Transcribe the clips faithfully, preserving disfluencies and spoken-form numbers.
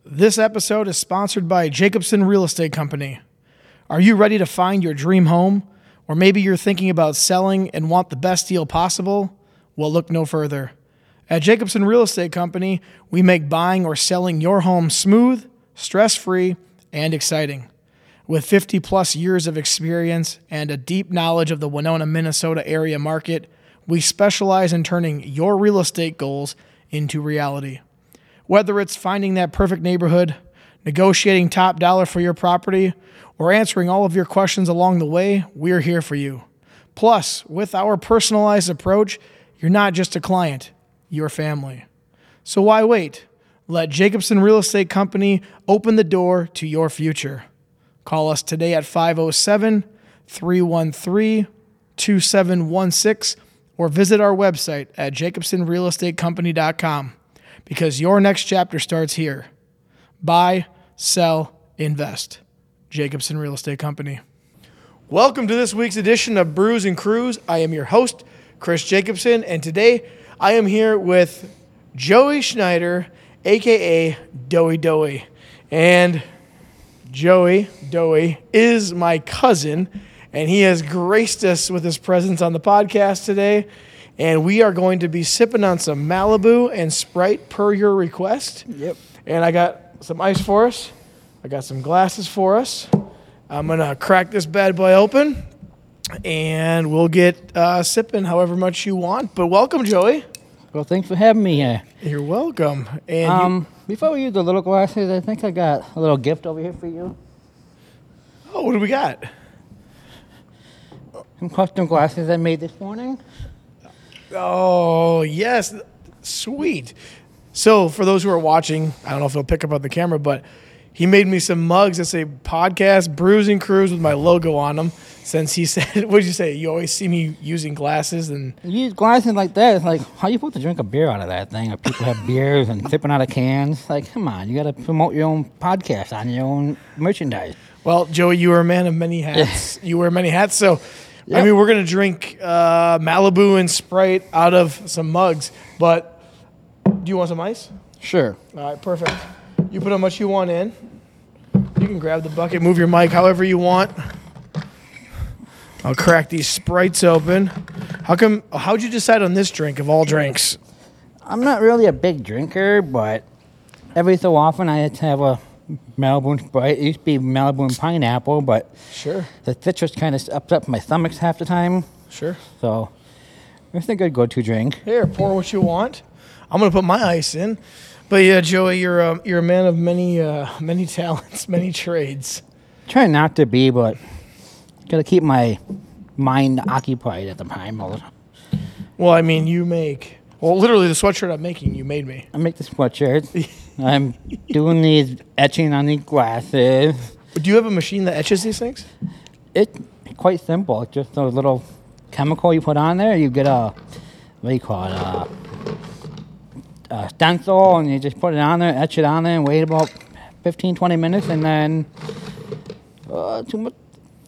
This episode is sponsored by Jacobson Real Estate Company. Are you ready to find your dream home? Or maybe you're thinking about selling and want the best deal possible? Well, look no further. At Jacobson Real Estate Company, we make buying or selling your home smooth, stress-free, and exciting. With fifty plus years of experience and a deep knowledge of the Winona, Minnesota area market, we specialize in turning your real estate goals into reality. Whether it's finding that perfect neighborhood, negotiating top dollar for your property, or answering all of your questions along the way, we're here for you. Plus, with our personalized approach, you're not just a client, you're family. So why wait? Let Jacobson Real Estate Company open the door to your future. Call us today at five oh seven, three one three, two seven one six or visit our website at jacobson real estate company dot com. Because your next chapter starts here. Buy, sell, invest. Jacobson Real Estate Company. Welcome to this week's edition of Brews and Crews. I am your host, Chris Jacobson, and today I am here with Joey Schneider, a k a. Doey Doey. And Joey Doey is my cousin, and he has graced us with his presence on the podcast today. And we are going to be sipping on some Malibu and Sprite per your request. Yep. And I got some ice for us. I got some glasses for us. I'm going to crack this bad boy open, and we'll get uh, sipping however much you want. But welcome, Joey. Well, thanks for having me here. You're welcome. And Um, you, before we use the little glasses, I think I got a little gift over here for you. oh, what do we got? Some custom glasses I made this morning. Oh, yes. Sweet. So for those who are watching, I don't know if it'll pick up on the camera, but he made me some mugs that say podcast, Brews and Crews with my logo on them. Since he said, what did you say? You always see me using glasses. And You use glasses like that. It's like, how are you supposed to drink a beer out of that thing? If people have beers and sipping out of cans. Like, come on. You got to promote your own podcast on your own merchandise. Well, Joey, you are a man of many hats. You wear many hats. So, Yep. I mean, we're going to drink uh, Malibu and Sprite out of some mugs. But do you want some ice? Sure. All right, perfect. You put how much you want in. You can grab the bucket, move your mic however you want. I'll crack these Sprites open. How come? How'd you decide on this drink of all drinks? I'm not really a big drinker, but every so often I have to have a Malibu and Sprite. It used to be Malibu and pineapple, but Sure, the citrus kind of ups up my stomach half the time. sure. So it's a good go-to drink. Here, pour what you want. I'm gonna put my ice in. But yeah, Joey, you're a, you're a man of many uh, many talents, many trades. Try not to be, but gotta keep my mind occupied at the time. all the time. Well, I mean, you make well, literally the sweatshirt I'm making. You made me. I make the sweatshirt. I'm doing these etching on these glasses. Do you have a machine that etches these things? It's quite simple. It's just a little chemical you put on there. You get a, what do you call it, a, a stencil, and you just put it on there, etch it on there, and wait about fifteen, twenty minutes, and then uh, too much.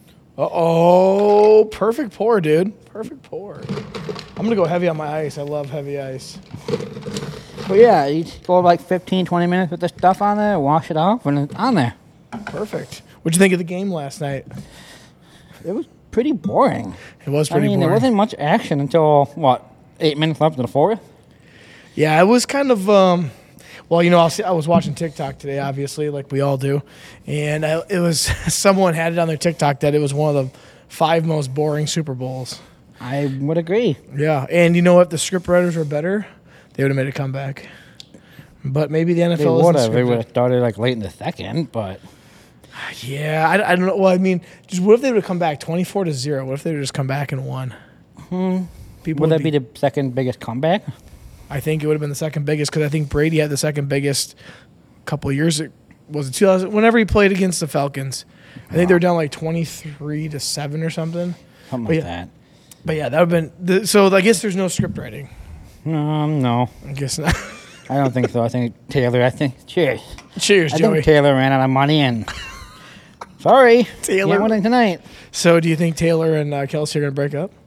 Uh-oh, perfect pour, dude. Perfect pour. I'm going to go heavy on my ice. I love heavy ice. But yeah, you just go like fifteen, twenty minutes with the stuff on there, wash it off, and it's on there. Perfect. What'd you think of the game last night? It was pretty boring. It was I pretty mean, boring. there wasn't much action until, what, eight minutes left in the fourth? Yeah, it was kind of, um, well, you know, I'll see, I was watching TikTok today, obviously, like we all do. And I, it was, someone had it on their TikTok that it was one of the five most boring Super Bowls. I would agree. Yeah, and you know what? The script writers were better. They would have made a comeback. But maybe the N F L They isn't would have. They scripted. would have started like late in the second, but Yeah, I, I don't know. Well, I mean, just what if they would have come back twenty-four to zero? What if they would have just come back and won? hmm. People would would that be the second biggest comeback? I think it would have been the second biggest because I think Brady had the second biggest a couple of years. Was it two thousand? Whenever he played against the Falcons, I think they were down like twenty-three to seven or something. Something But like yeah. that. But yeah, that would have been. The, so I guess there's no script writing. Um, no, I guess not. I don't think so. I think Taylor. I think. Cheers. Cheers, I Joey. think Taylor ran out of money and. Sorry, Taylor- can't win tonight. So do you think Taylor and uh, Kelsey are going to break up?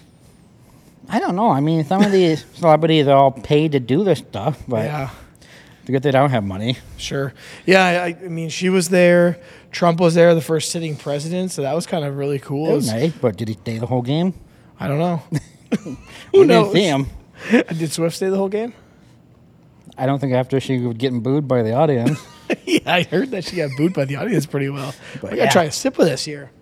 I don't know. I mean, some of these celebrities are all paid to do this stuff, but Yeah. To get they don't have money. Sure. Yeah, I, I mean, she was there. Trump was there, the first sitting president, so that was kind of really cool. It was nice, but did he stay the whole game? I don't know. Who knows? Didn't see him. Did Swift stay the whole game? I don't think after she was getting booed by the audience. Yeah, I heard that she got booed by the audience pretty well. But I gotta yeah. try a sip of this here.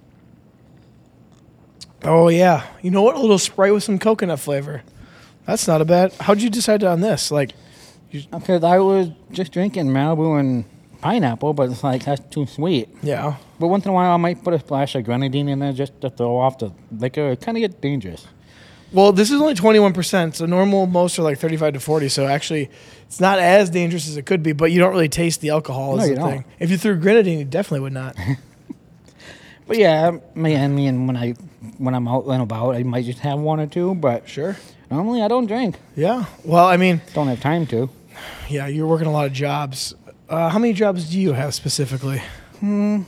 Oh yeah, you know what? A little Sprite with some coconut flavor. That's not a bad. How'd you decide on this? Like, you, Because I was just drinking Malibu and pineapple, but it's like that's too sweet. yeah. But once in a while, I might put a splash of grenadine in there just to throw off the liquor. It kind of gets dangerous. Well, this is only twenty-one percent, so normal most are like thirty-five to forty. So actually, it's not as dangerous as it could be, but you don't really taste the alcohol. No, Is you the don't. thing. If you threw grenadine, you definitely would not. But yeah, me and me and when I when I'm out and about, I might just have one or two. But Sure. normally, I don't drink. Yeah. Well, I mean, Don't have time to. yeah, you're working a lot of jobs. Uh, how many jobs do you have specifically? I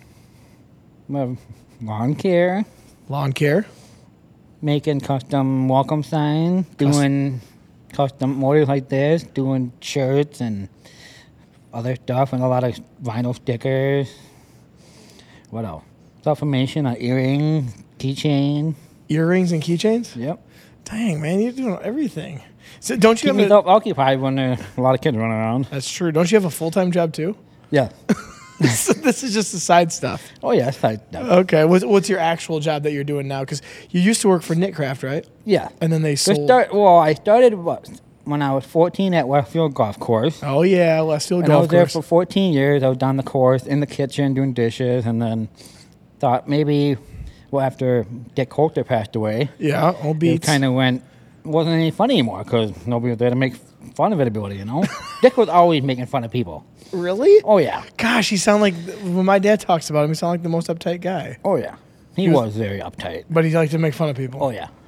have lawn care, Lawn care. making custom welcome signs, doing custom motors like this, doing shirts and other stuff, and a lot of vinyl stickers. What else? Self-formation, an earring, keychain. Earrings and keychains? Yep. Dang, man, you're doing everything. So don't you Keep me have a, occupied when there are a lot of kids running around. That's true. Don't you have a full-time job too? Yeah. So this is just the side stuff. Oh, yeah. It's like, Okay. What's, what's your actual job that you're doing now? Because you used to work for Knitcraft, right? yeah. And then they So sold. start, well, I started what, when I was fourteen at Westfield Golf Course. Oh yeah, Westfield And I was Golf there Course. for fourteen years. I was down the course in the kitchen doing dishes, and then thought maybe, well, after Dick Coulter passed away, Yeah, all it beats. kind of went, wasn't any fun anymore because nobody was there to make fun of anybody, you know? Dick was always making fun of people. Really? Oh, yeah. Gosh, he sound like when my dad talks about him, he sound like the most uptight guy. Oh, yeah. He, He was- was, very uptight. But he liked to make fun of people. Oh, yeah.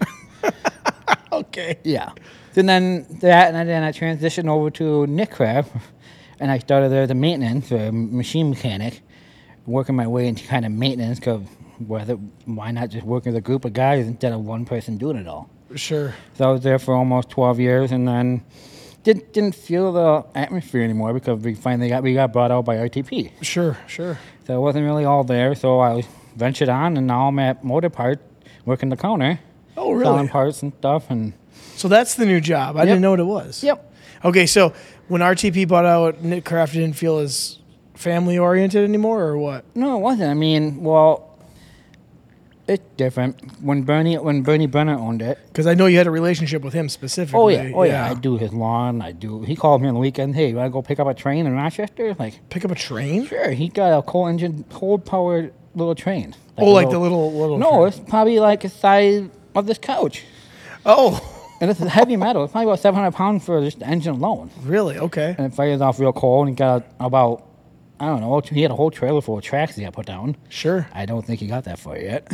Okay. Yeah. And then that, and then I transitioned over to Knitcraft, and I started there as a maintenance, or machine mechanic, working my way into kind of maintenance, because whether, why not just work with a group of guys instead of one person doing it all? Sure. So I was there for almost twelve years, and then did, didn't feel the atmosphere anymore because we finally got we got brought out by R T P. Sure. Sure. So I wasn't really all there, so I ventured on, and now I'm at Motor Parts, working the counter, Oh, really? selling parts and stuff, and So that's the new job. I Yep. didn't know what it was. yep. Okay, so when R T P bought out Knitcraft, it didn't feel as family oriented anymore, or what? No, it wasn't. I mean, well, it's different. When Bernie when Bernie Brenner owned it. Because I know you had a relationship with him specifically. Oh yeah, oh yeah. I do his lawn. I do. He called me on the weekend. Hey, you wanna go pick up a train in Rochester? Like, Pick up a train? sure. He got a coal engine, coal powered little train. Oh, like the little little. No, train. it's probably like the size of this couch, Oh, and this is heavy metal. It's probably about seven hundred pounds for just the engine alone. really? Okay. And it fires off real coal. And he got about, I don't know. He had a whole trailer full of tracks he got put down. Sure. I don't think he got that far yet.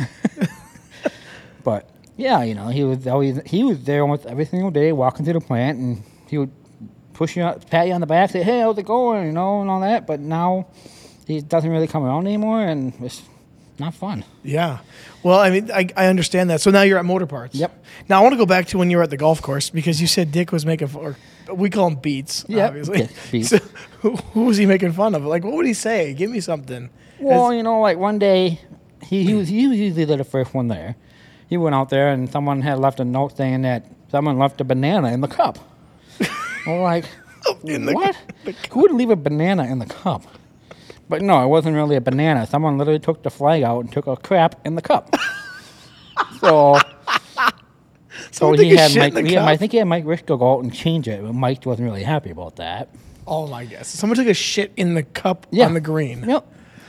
But yeah, you know, he was always he was there almost every single day, walking through the plant, and he would push you, out, pat you on the back, say, "Hey, how's it going?" You know, and all that. But now he doesn't really come around anymore, and it's not fun. Yeah. Well, I mean, I, I understand that. So now you're at Motor Parts. Yep. Now I want to go back to when you were at the golf course because you said Dick was making, or we call him Beats, Yep, obviously. Dick Beats. So who, who was he making fun of? Like, what would he say? Give me something. Well, As- you know, like one day, he, he was he was usually the first one there. He went out there, and someone had left a note saying that someone left a banana in the cup. We're like, In the- what? Who would leave a banana in the cup? But no, it wasn't really a banana. Someone literally took the flag out and took a crap in the cup. so, so Someone he took a had shit Mike. in the he had- I cup? think he had Mike Richter go out and change it, but Mike wasn't really happy about that. Oh my gosh! Someone took a shit in the cup Yeah. on the green. Yep.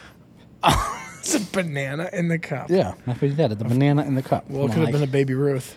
It's a banana in the cup. Yeah, that's what he said. The banana in the cup. Well, it I'm could have like, been a Baby Ruth.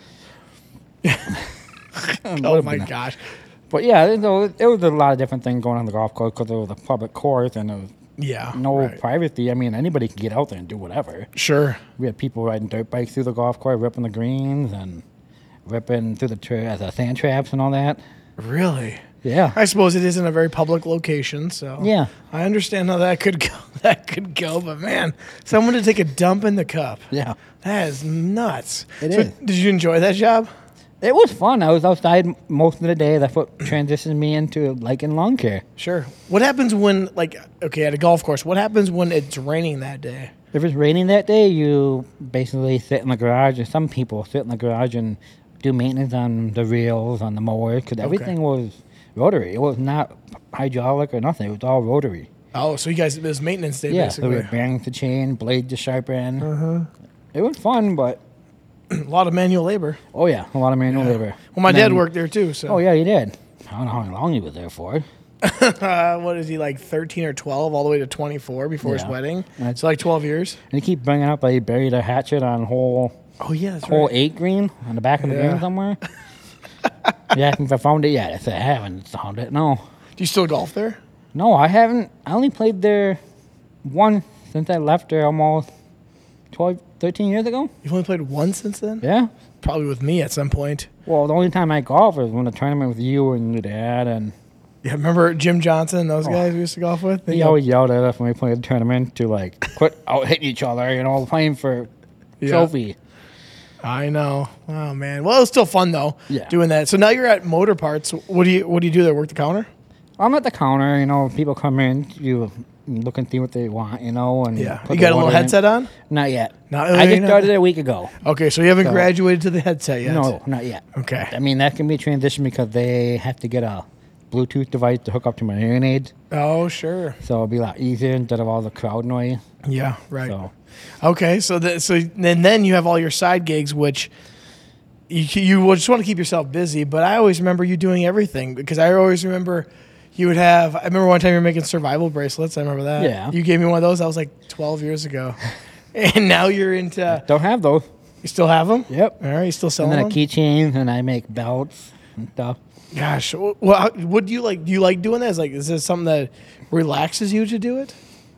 what Oh a my banana. gosh! But yeah, there was, there was a lot of different things going on the golf course because it was a public course and there was Yeah. no right. privacy. I mean, anybody can get out there and do whatever. Sure. We had people riding dirt bikes through the golf course, ripping the greens and ripping through the tra- as a sand traps and all that. Really? Yeah. I suppose it is in a very public location, so Yeah. I understand how that could go. That could go, but man, someone to take a dump in the cup. Yeah. That is nuts. It so is. Did you enjoy that job? It was fun. I was outside most of the day. That's what transitioned me into liking lawn care. Sure. What happens when, like, okay, at a golf course, what happens when it's raining that day? If it's raining that day, you basically sit in the garage, and some people sit in the garage and do maintenance on the reels, on the mower, because everything was rotary. It was not hydraulic or nothing. It was all rotary. Oh, so you guys, it was maintenance day, Yeah, basically. so we banged the chain, blade to sharpen. Uh-huh. It was fun, but, A lot of manual labor. oh yeah, a lot of manual labor. Well, my And dad then- worked there, too, so. Oh yeah, he did. I don't know how long he was there for. Uh, what is he, like thirteen or twelve, all the way to twenty-four before his Yeah. wedding? That's- So, like, twelve years? And he keep bringing up that he buried a hatchet on hole Oh, yeah, that's hole right. eight green on the back of the Yeah. green somewhere. Yeah, if I found it yet. I said I haven't found it. No, Do you still golf there? no, I haven't. I only played there one since I left there almost twelve, thirteen years ago. You've only played one since then? Yeah. Probably with me at some point. Well, the only time I golf was when the tournament with you and your dad, and Yeah, remember Jim Johnson, those guys we used to golf with? They Oh. he go- always yelled at us when we played the tournament to like quit out hitting each other, you know, playing for Yeah. trophy. I know. Oh man. Well, it was still fun though. Yeah. Doing that. So now you're at Motor Parts. What do you What do you do there? Work the counter? I'm at the counter, you know, people come in, you look and see what they want, you know, and Yeah. put You the got a little order in. headset on? Not yet. No, I you're just not- started a week ago. Okay, so you haven't So- graduated to the headset yet. No, not yet. Okay. I mean, that can be a transition because they have to get a Bluetooth device to hook up to my hearing aids, Oh, sure. so it'll be a lot easier instead of all the crowd noise. Yeah. Right. So Okay. So the, so then then you have all your side gigs, which you you just want to keep yourself busy. But I always remember you doing everything because I always remember. You would have. I remember one time you were making survival bracelets. I remember that. Yeah. You gave me one of those. That was like twelve years ago, and now you're into. don't have those. You still have them? Yep. All right. You still And selling then a them? keychain, and I make belts and stuff. Gosh. Well, how- what do you like? Do you like doing that? Is like, is this something that relaxes you to do it?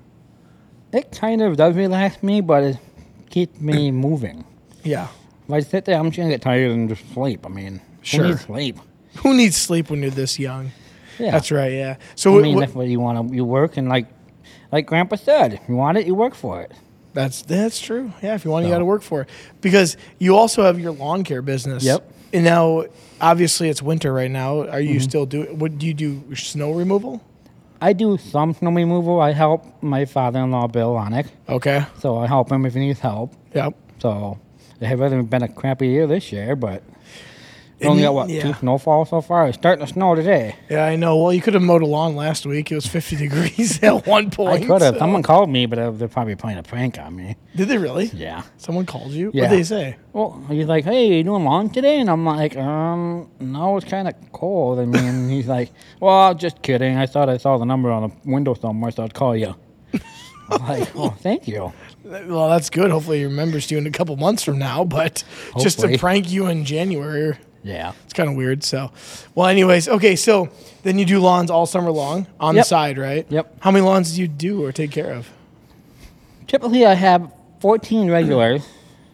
It kind of does relax me, but it keeps me moving. Yeah. If I sit there, I'm just gonna get tired and just sleep. I mean, Sure. who needs sleep? Who needs sleep when you're this young? Yeah, That's right. Yeah. So I what- mean, what- that's what you want to. You work and like, like Grandpa said, if you want it, you work for it. that's that's true. Yeah. If you want, you So. got to work for it because you also have your lawn care business. Yep. And now, obviously, it's winter right now. Are Mm-hmm. you still doing? What do you do? Snow removal? I do some snow removal. I help my father-in-law Bill on it, Okay. so I help him if he needs help. Yep. So it has really been a crappy year this year, but we only got what yeah. two snowfalls so far. It's starting to snow today. Yeah, I know. Well, you could have mowed a lawn last week. It was fifty degrees at one I point. could have. so- Someone called me, but uh, they're probably playing a prank on me. Did they really? Yeah. Someone called you? Yeah. What did they say? Well, he's like, "Hey, you doing lawn today?" And I'm like, "Um, no, it's kind of cold." I mean, he's like, "Well, just kidding. I thought I saw the number on the window somewhere, so I'd call you." I'm like, "Oh, thank you." Well, that's good. Hopefully, he remembers you in a couple months from now. But just to Hopefully. prank you in January, Yeah. it's kind of weird. So, well, anyways, okay. So then you do lawns all summer long on the Yep. side, right? Yep. How many lawns do you do or take care of? Typically, I have fourteen regulars.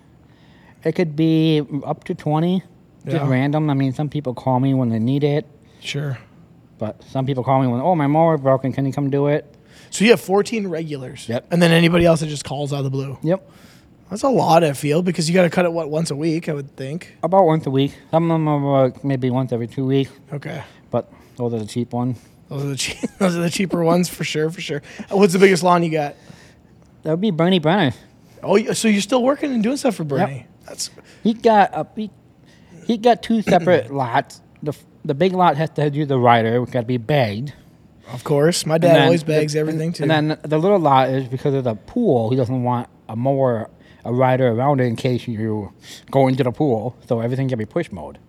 It could be up to twenty, just Yeah. random. I mean, some people call me when they need it, Sure. but some people call me when, "Oh, my mower broken. Can you come do it?" So you have fourteen regulars. Yep. And then anybody else that just calls out of the blue. Yep. That's a lot, I feel, because you got to cut it, what, once a week, I would think. About once a week. Some of them are uh, maybe once every two weeks, Okay. but those are the cheap ones. Those are the cheap, those are the cheaper ones for sure, for sure. Uh, What's the biggest lawn you got? That would be Bernie Brenner. Oh, y- so you're still working and doing stuff for Bernie? That's He got a he, he got two separate lots. The f- the big lot has to do the rider. It's got to be bagged. of course. My And dad then always the- bags everything too. And then the little lot is because of the pool. He doesn't want a mower, a rider around it in case you go into the pool. So everything can be push mode.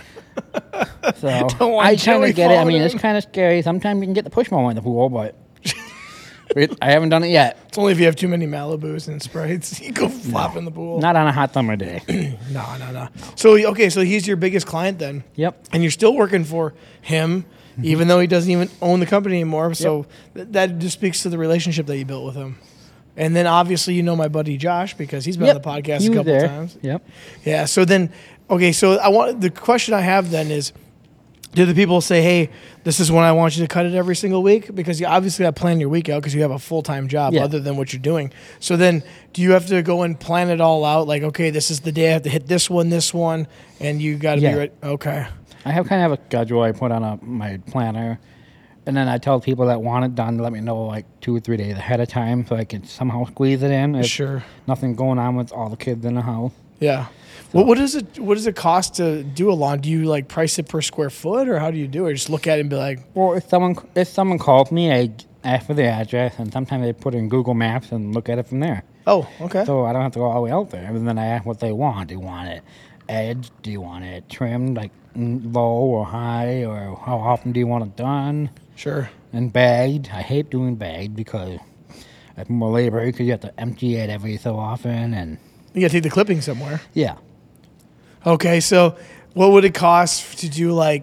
So Don't want I kind Joey of get it. I falling mean, it's in. kind of scary. Sometimes you can get the push mower in the pool, but it, I haven't done it yet. It's only if you have too many Malibus and Sprites, you go flop in the pool. Not on a hot summer day. No, no, no. So okay, so he's your biggest client then, Yep. and you're still working for him, even though he doesn't even own the company anymore. So th- that just speaks to the relationship that you built with him. And then obviously you know my buddy Josh because he's been Yep. on the podcast He a was couple there. times. Yep. Yeah. So then, okay. So I want the question I have then is, Do the people say, hey, this is when I want you to cut it every single week? Because you obviously got to plan your week out because you have a full-time job Yeah. other than what you're doing. So then do you have to go and plan it all out? Like, okay, this is the day I have to hit this one, this one, and you got to Yeah. be ready. Okay. I have kind of a schedule I put on a, my planner, and then I tell people that want it done to let me know like two or three days ahead of time so I can somehow squeeze it in. If Sure. nothing going on with all the kids in the house. Yeah. What what does it what does it cost to do a lawn? Do you like price it per square foot, or how do you do it? Just look at it and be like, Well, if someone if someone calls me, I ask for the address, and sometimes I put it in Google Maps and look at it from there. oh, okay. So I don't have to go all the way out there. And then I ask what they want. Do you want it edged? Do you want it trimmed, like mm, low or high? Or how often do you want it done? Sure. And bagged. I hate doing bagged because it's more labor because you have to empty it every so often. And You got to take the clipping somewhere. yeah. Okay, so what would it cost to do like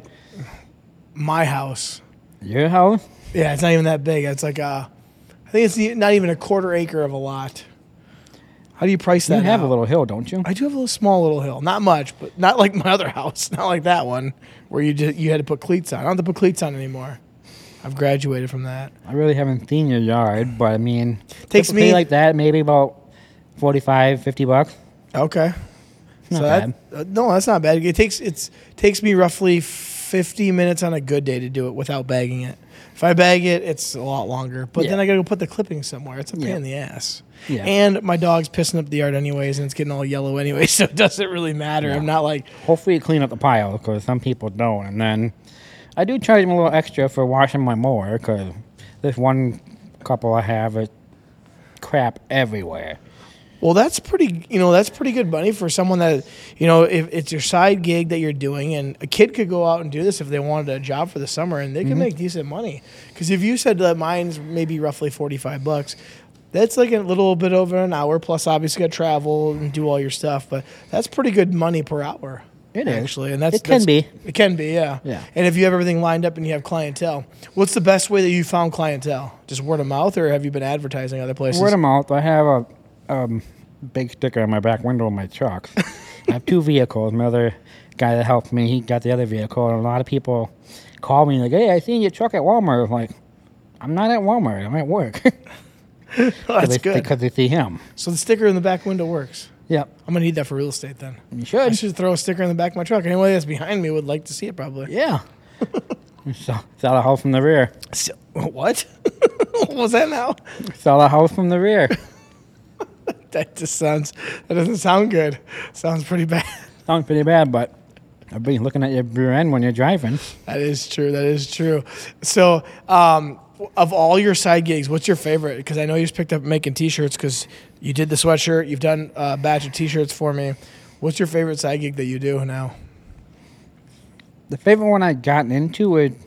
my house? Your house? Yeah, it's not even that big. It's like a, I think it's not even a quarter acre of a lot. How do you price that You have out? a little hill, don't you? I do have a little small little hill. Not much, but not like my other house. Not like that one where you just, you had to put cleats on. I don't have to put cleats on anymore. I've graduated from that. I really haven't seen your yard, but I mean, Takes typically me- like that, maybe about forty-five, fifty bucks. Okay. Not so bad. That, uh, no, that's not bad. It takes it's takes me roughly fifty minutes on a good day to do it without bagging it. If I bag it, it's a lot longer. But then Yeah. I got to go put the clippings somewhere. It's a pain Yeah. in the ass. Yeah. And my dog's pissing up the yard anyways, and it's getting all yellow anyway, so it doesn't really matter. Yeah. I'm not like, Hopefully you clean up the pile because some people don't. And then I do charge them a little extra for washing my mower because this one couple I have is crap everywhere. well, that's pretty, you know, that's pretty good money for someone that, you know, if it's your side gig that you're doing, and a kid could go out and do this if they wanted a job for the summer, and they Mm-hmm. could make decent money. Because if you said that mine's maybe roughly forty-five bucks, that's like a little bit over an hour. Plus, obviously, got to travel and do all your stuff, but that's pretty good money per hour. It is. actually, and that's It can that's- be. It can be, yeah. Yeah. And if you have everything lined up and you have clientele, what's the best way that you found clientele? Just word of mouth, or have you been advertising other places? Word of mouth. I have a um, big sticker on my back window of my truck. I have two vehicles. My other guy that helped me, he got the other vehicle. And a lot of people call me like, hey, I seen your truck at Walmart. I'm like, I'm not at Walmart. I'm at work. Oh, that's they, good. Because they see him. So the sticker in the back window works. Yep. I'm gonna need that for real estate then. You I should. should throw a sticker in the back of my truck. Anybody that's behind me would like to see it probably. Yeah. so, sell a house from the rear. So, what? What was that now? Sell a house from the rear. That just sounds. That doesn't sound good. Sounds pretty bad. Sounds pretty bad, but I'll be looking at your rear end when you're driving. That is true. That is true. So, um, of all your side gigs, what's your favorite? Because I know you just picked up making T-shirts because you did the sweatshirt. You've done a batch of T-shirts for me. What's your favorite side gig that you do now? The favorite one I've gotten into is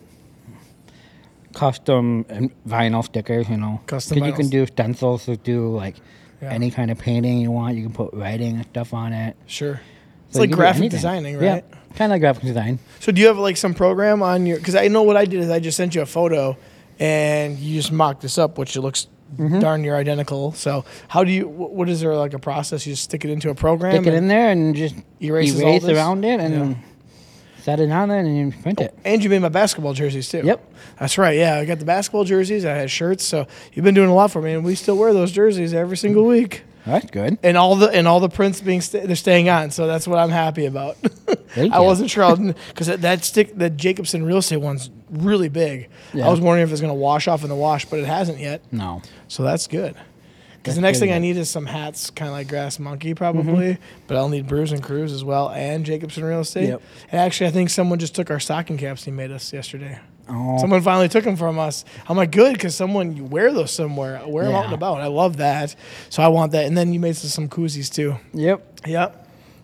custom and vinyl stickers, you know. Custom 'Cause you can vinyls. do stencils to do like Yeah. any kind of painting you want. You can put writing and stuff on it. Sure. It's So like you can do graphic anything. designing, right? Yeah, kind of like graphic design. So do you have like some program on your? Because I know what I did is I just sent you a photo, and you just mocked this up, which it looks Mm-hmm. darn near identical. So how do you? wh- What is there like a process? You just stick it into a program. Stick it and- in there and just Erases all erase this? around it and set it on there and you print it. And you made my basketball jerseys too. Yep. That's right. Yeah, I got the basketball jerseys. I had shirts. So you've been doing a lot for me, and we still wear those jerseys every single week. That's good. And all the and all the prints being sta they're staying on. So that's what I'm happy about. Thank I you. wasn't sure because that, that stick the Jacobson real estate one's really big. Yeah. I was wondering if it's going to wash off in the wash, but it hasn't yet. No. So that's good. Because the That's next good, thing I yeah. need is some hats, kind of like Grass Monkey, probably. But I'll need Brews and Crews as well, and Jacobson Real Estate. Yep. And actually, I think someone just took our stocking caps he made us yesterday. Oh, Someone finally took them from us. I'm like, good, because someone you wear those somewhere. Wear them out and Yeah. about. I love that. So I want that. And then you made some, some koozies too. yep. Yep.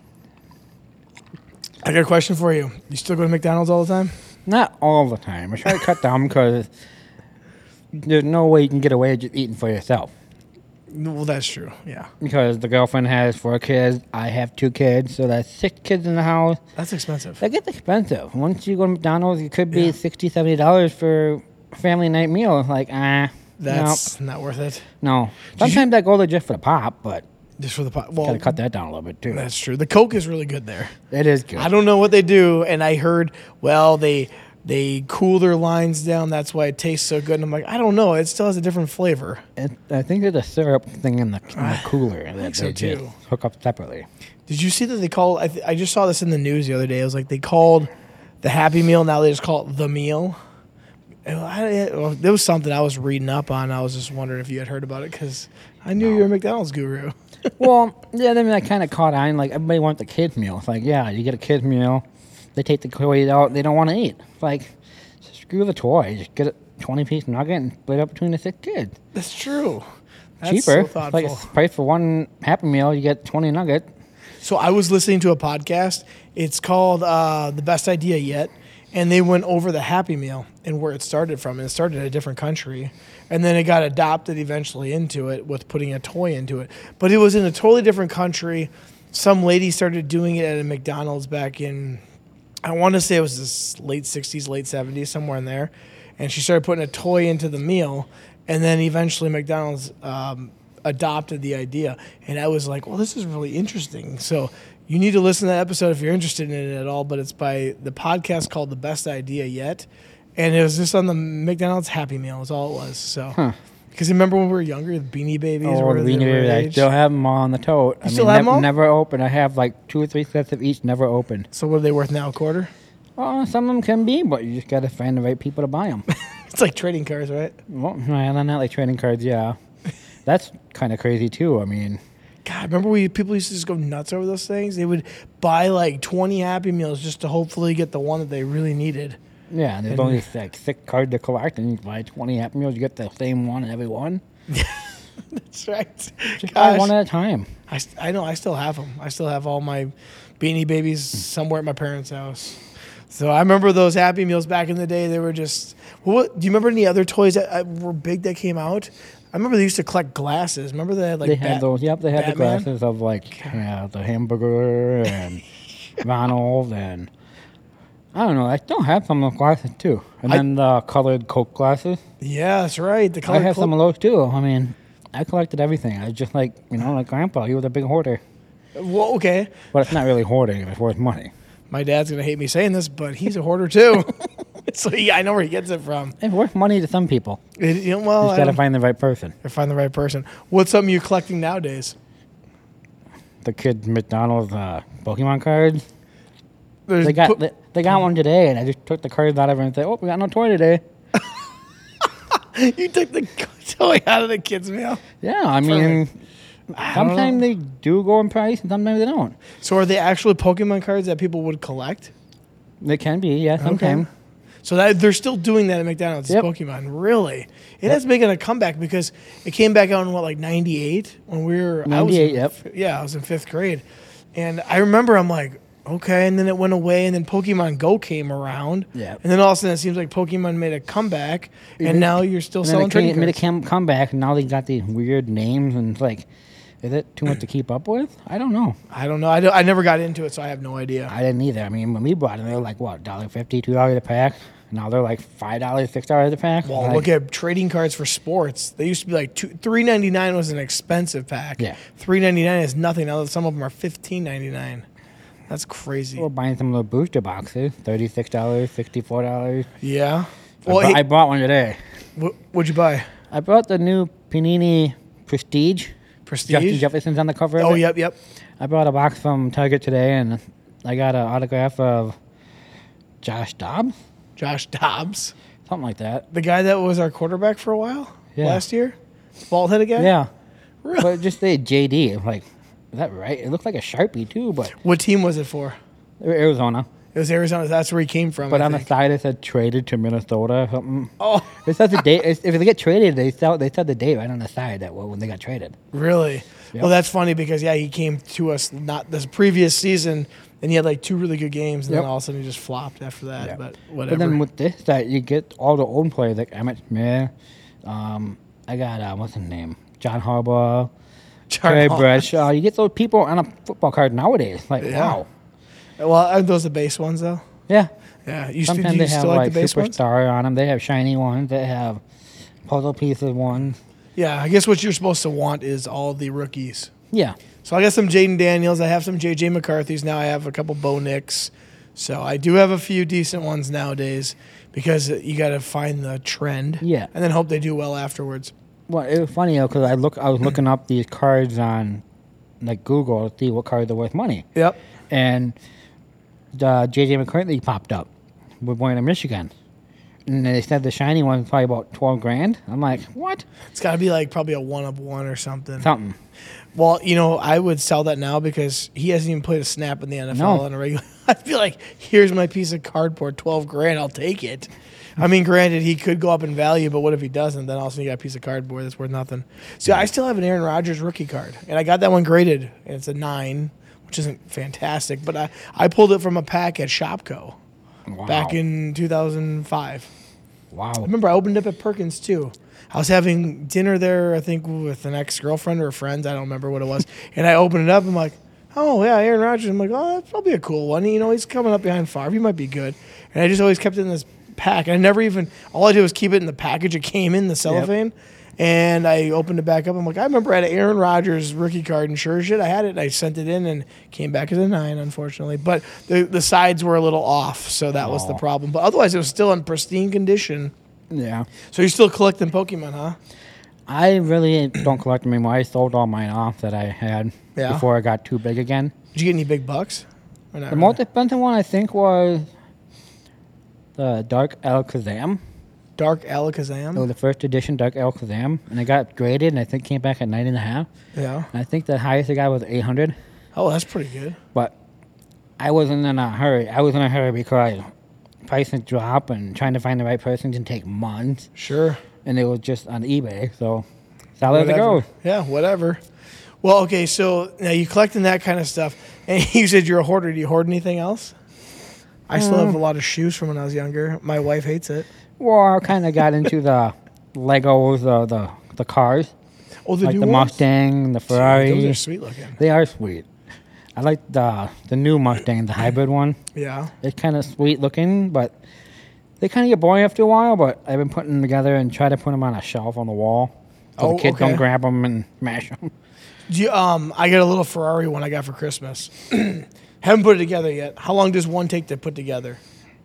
I got a question for you. You still go to McDonald's all the time? Not all the time. I try to cut down because there's no way you can get away with just eating for yourself. Well, that's true. Yeah. Because the girlfriend has four kids, I have two kids, so that's six kids in the house. That's expensive. That gets expensive. Once you go to McDonald's, it could be Yeah. sixty dollars, seventy dollars for a family night meal. It's like, ah, That's not worth it. no. no. Sometimes I go there just for the pop, but Just for the pot. Well, gotta cut that down a little bit too. that's true. The Coke is really good there. It is good. I don't know what they do, and I heard, well, they they cool their lines down. That's why it tastes so good. And I'm like, I don't know. It still has a different flavor. It, I think there's a syrup thing in the, in the cooler that so they just too. hook up separately. Did you see that they called? I, th- I just saw this in the news the other day. It was like they called the Happy Meal. Now they just call it the meal. And I, well, there was something I was reading up on. I was just wondering if you had heard about it because I knew you were a McDonald's guru. Well, yeah, then I kind of caught on. Like, everybody wants the kids' meal. It's like, yeah, you get a kids' meal. They take the toys out. They don't want to eat. It's like, screw the toy. Just get a twenty-piece nugget and split it up between the six kids. That's true. That's Cheaper. So It's thoughtful. like a price for one Happy Meal, you get twenty nuggets. So I was listening to a podcast. It's called uh, The Best Idea Yet. And they went over the Happy Meal and where it started from. And it started in a different country. And then it got adopted eventually into it with putting a toy into it. But it was in a totally different country. Some lady started doing it at a McDonald's back in, I want to say it was this late sixties, late seventies, somewhere in there. And she started putting a toy into the meal. And then eventually McDonald's um, adopted the idea. And I was like, well, this is really interesting. So you need to listen to that episode if you're interested in it at all. But it's by the podcast called The Best Idea Yet. And it was just on the McDonald's Happy Meal is all it was. So, Huh. Because remember when we were younger, the Beanie Babies Oh, were the the Beanie Babies, I rage? still have them all on the tote. I still mean, have nev- 'em all? never open. I have like two or three sets of each, never opened. So what are they worth now? A quarter? Well, some of them can be, but you just got to find the right people to buy them. It's like trading cards, right? Well, yeah, not like trading cards, yeah. That's kind of crazy, too. I mean, God, remember we people used to just go nuts over those things? They would buy like twenty Happy Meals just to hopefully get the one that they really needed. yeah, there's And- only like six cards to collect, and you buy twenty Happy Meals, you get the same one in every one. That's right. Just buy Gosh. one at a time. I, st- I know, I still have them. I still have all my Beanie Babies somewhere at my parents' house. So I remember those Happy Meals back in the day. They were just, what, do you remember any other toys that uh, were big that came out? I remember they used to collect glasses. Remember they had like They had Bat- those, yep, they had Batman? the glasses of like yeah, the hamburger and Ronald and I don't know. I still have some of those glasses too. And I- then the colored Coke glasses. Yeah, that's right. The I color have some of those too. I mean, I collected everything. I was just like, you know, like Grandpa, he was a big hoarder. Well, okay. But it's not really hoarding if it's worth money. My dad's going to hate me saying this, but he's a hoarder too. So he, I know where he gets it from. It's worth money to some people. It, you know, You well, just I got to don't- find the right person. or find the right person. What's something you're collecting nowadays? The kid McDonald's uh, Pokemon cards. There's They got po- they, they got one today, and I just took the cards out of it and said, "Oh, we got no toy today." you took the toy out of the kids' meal. Yeah, I mean, I don't sometimes know. they do go in price, and sometimes they don't. So are they actually Pokemon cards that people would collect? They can be, yeah, sometimes. So that they're still doing that at McDonald's. Yep. Pokemon, really? It has making a comeback because it came back out in what, like ninety-eight when we were. I was in ninety-eight, yep. f- Yeah, I was in fifth grade, and I remember I'm like, okay, and then it went away, and then Pokemon Go came around. Yep. And then all of a sudden it seems like Pokemon made a comeback, and Mhm. now you're still And then selling they trading came, made a cards. come, come back, and now they got these weird names, and it's like, is it too much to keep up with? I don't know. I don't know. I, don't, I never got into it, so I have no idea. I didn't either. I mean, when we bought them, they were like, what, one dollar fifty, two dollars a pack? Now they're like five dollars, six dollars a pack. Well, Like, look at trading cards for sports. They used to be like two, three ninety nine was an expensive pack. Yeah. three ninety nine is nothing. Now some of them are fifteen ninety nine. That's crazy. we're buying some of the booster boxes, thirty-six dollars, sixty-four dollars. Yeah. I, Well, bu- hey, I bought one today. wh- what'd you buy? I bought the new Panini Prestige. Justin Prestige. Jefferson's on the cover of Oh, it. yep, yep. I bought a box from Target today, and I got an autograph of Josh Dobbs, Josh Dobbs, something like that. the guy that was our quarterback for a while Yeah. last year, bald headed guy. Yeah, Really? but it just say J D. I'm like, is that right? It looked like a Sharpie too, but What team was it for? Arizona. It was Arizona. That's where he came from. But I on the think. side it said traded to Minnesota or something. Oh, It says the date. If they get traded, they sell. They said the date right on the side that well, when they got traded. really? Yep. Well, that's funny because yeah, he came to us not this previous season, and he had like two really good games, and Yep. then all of a sudden he just flopped after that. Yeah. But whatever. But then with this, that you get all the old players like Emmett Smith. Um, I got uh, what's his name? John Harbaugh, Trey Charles- Bradshaw. You get those people on a football card nowadays. Like Yeah. wow. Well, aren't those the base ones though? Yeah. Yeah. You, st- Sometimes do you they have still like like the base ones? superstar on them. They have shiny ones. They have puzzle pieces ones. Yeah. I guess what you're supposed to want is all the rookies. Yeah. So I got some Jaden Daniels. I have some J J McCarthy's now. I have a couple Bo Nicks. So I do have a few decent ones nowadays because you got to find the trend. Yeah. And then hope they do well afterwards. Well, it was funny though, because I look, I was looking up these cards on like Google to see what cards are worth money. Yep. And the J J McCarthy popped up with one in Michigan. And they said the shiny one was probably about twelve grand. I'm like, what? It's got to be like probably a one of one or something. Something. Well, you know, I would sell that now because he hasn't even played a snap in the N F L No. on a regular. I feel like here's my piece of cardboard, twelve grand. I'll take it. I mean, granted, he could go up in value, but what if he doesn't? Then all of a sudden you got a piece of cardboard that's worth nothing. See, I still have an Aaron Rodgers rookie card, and I got that one graded, and it's a nine, which isn't fantastic, but I, I pulled it from a pack at Shopko Wow. back in two thousand five. Wow. Remember, I opened up at Perkins, too. I was having dinner there, I think, with an ex-girlfriend or a friend. I don't remember what it was. And I opened it up. I'm like, oh, yeah, Aaron Rodgers. I'm like, oh, that's probably a cool one. You know, he's coming up behind Favre. He might be good. And I just always kept it in this pack. I never even – all I did was keep it in the package. It came in the cellophane. Yep. And I opened it back up. I'm like, I remember I had an Aaron Rodgers rookie card, and sure as shit, I had it. And I sent it in and came back as a nine, unfortunately. But the, the sides were a little off, so that oh. was the problem. But otherwise, it was still in pristine condition. Yeah. So you're still collecting Pokemon, huh? I really don't collect them anymore. I sold all mine off that I had yeah. before I got too big again. Did you get any big bucks? The really? most expensive one, I think, was the Dark Alakazam. Dark Alakazam? It was the first edition Dark Alakazam, and it got graded, and I think came back at nine and a half. Yeah. And I think the highest I got was eight hundred. Oh, that's pretty good. But I wasn't in a hurry. I was in a hurry because prices drop, and trying to find the right person can take months. Sure. And it was just on eBay, so so let it go. Yeah, whatever. Well, okay, so now you're collecting that kind of stuff, and you said you're a hoarder. Do you hoard anything else? I still Um, have a lot of shoes from when I was younger. My wife hates it. Well, I kind of got into the Legos, uh, the the cars. Oh, the like new the ones? Mustang, the Ferrari. Dude, those are sweet looking. They are sweet. I like the the new Mustang, the hybrid one. Yeah. It's kind of sweet looking, but they kind of get boring after a while. But I've been putting them together and try to put them on a shelf on the wall so Oh, the kids okay. don't grab them and mash them. Do you, um, I got a little Ferrari one I got for Christmas. Haven't put it together yet. How long does one take to put together?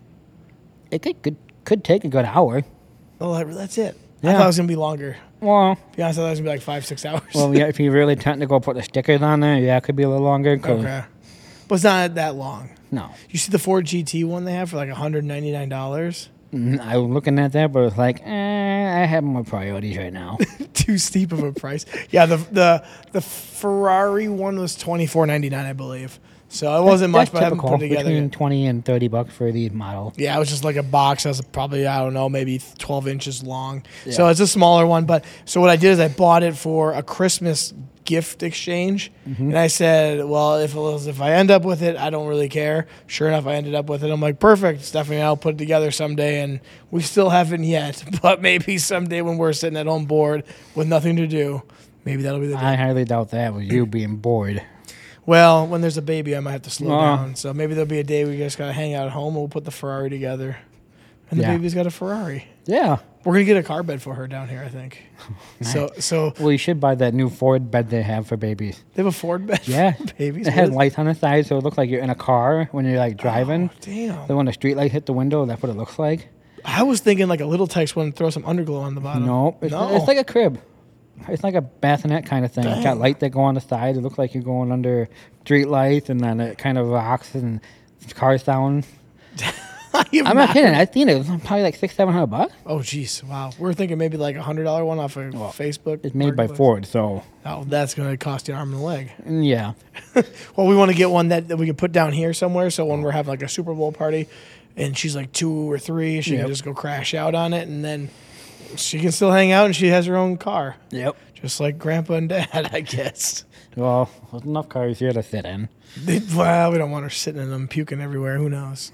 It could could, could take a good hour. Oh, that- that's it. I Yeah. thought it was gonna be longer. Well, To be honest, I thought it was gonna be like five, six hours. well, yeah. If you really technical, put the stickers on there. Yeah, it could be a little longer. 'Cause okay, but it's not that long. No, You see the Ford G T one they have for like one hundred ninety-nine dollars. Mm, I was looking at that, but it's like, eh, I have more priorities right now. Too steep of a price. Yeah, the the the Ferrari one was twenty-four ninety-nine, I believe. So it wasn't much, That's but I haven't typical, put it together between yet. twenty and thirty bucks for these models. Yeah, it was just like a box that was probably, I don't know, maybe twelve inches long. So Yeah. it's a smaller one. But so what I did is I bought it for a Christmas gift exchange. Mm-hmm. And I said, well, if it was, if I end up with it, I don't really care. Sure enough, I ended up with it. I'm like, perfect. Stephanie and I'll put it together someday. And we still haven't yet. But maybe someday when we're sitting at home bored with nothing to do, maybe that'll be the day. I highly doubt that with you being bored. Well, when there's a baby, I might have to slow Oh. down. So maybe there'll be a day we just got to hang out at home and we'll put the Ferrari together. And the Yeah. baby's got a Ferrari. Yeah. We're going to get a car bed for her down here, I think. So so Well, you should buy that new Ford bed they have for babies. they have a Ford bed Yeah. for babies? It has What is- lights on the side, so it looks like you're in a car when you're like driving. Oh, damn. So when the street light hit the window, that's what it looks like. I was thinking like a little text one, throw some underglow on the bottom. No, it's, no. it's like a crib. It's like a bassinet kind of thing. It's got Dang. lights that go on the side. It looks like you're going under street lights, and then it kind of rocks and car sound. You've I'm not kidding. I seen it. It was probably like six, seven hundred bucks. Oh, jeez. Wow. We were thinking maybe like a one hundred dollars one off of Facebook. It's made by Marketplace. Ford, so Oh, that's going to cost you an arm and a leg. mm, yeah. Well, we want to get one that, that we can put down here somewhere. So when we're having like a Super Bowl party and she's like two or three, she Yep. can just go crash out on it. And then she can still hang out and she has her own car. Yep. Just like grandpa and dad, I guess. Well, there's enough cars here to sit in. They- Well, we don't want her sitting in them, puking everywhere. Who knows?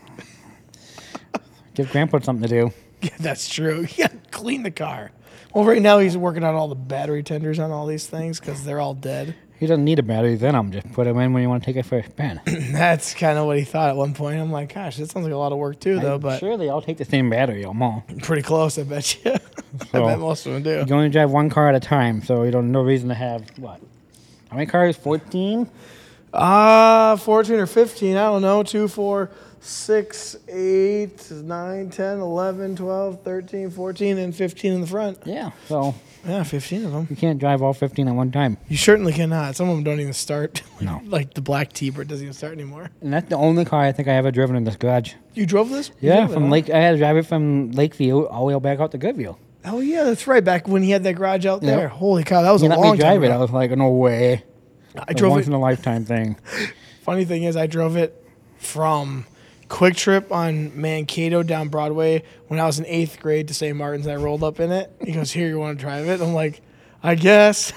Give Grandpa something to do. Yeah, that's true. Yeah, clean the car. Well, right now he's working on all the battery tenders on all these things because they're all dead. He doesn't need a battery in them. Just put them in when you want to take it for a spin. That's kind of what he thought at one point. I'm like, gosh, that sounds like a lot of work too, though. But Sure, they all take the same battery, almost. pretty close, I bet you. I So- bet most of them do. You can only drive one car at a time, so you don't no reason to have what? How many cars? Fourteen. Ah, uh, fourteen or fifteen. I don't know. Two, four, six, eight, nine, ten, eleven, twelve, thirteen, fourteen, and fifteen in the front. Yeah, so Yeah, fifteen of them. you can't drive all fifteen at one time. You certainly cannot. Some of them don't even start. No. Like the black T-Bird doesn't even start anymore. And that's the only car I think I ever driven in this garage. You drove this? You Yeah, drove it, from huh? Lake. I had to drive it from Lakeview all the way back out to Goodview. Oh, yeah, that's right. Back when he had that garage out Yep. there. Holy cow, that was You a let long me drive time it. I ago. was like, no way. I A drove once it. in a lifetime thing. Funny thing is, I drove it from Quick Trip on Mankato down Broadway when I was in eighth grade to Saint Martin's, and I rolled up in it. He goes, "Here, you want to drive it?" I'm like, "I guess."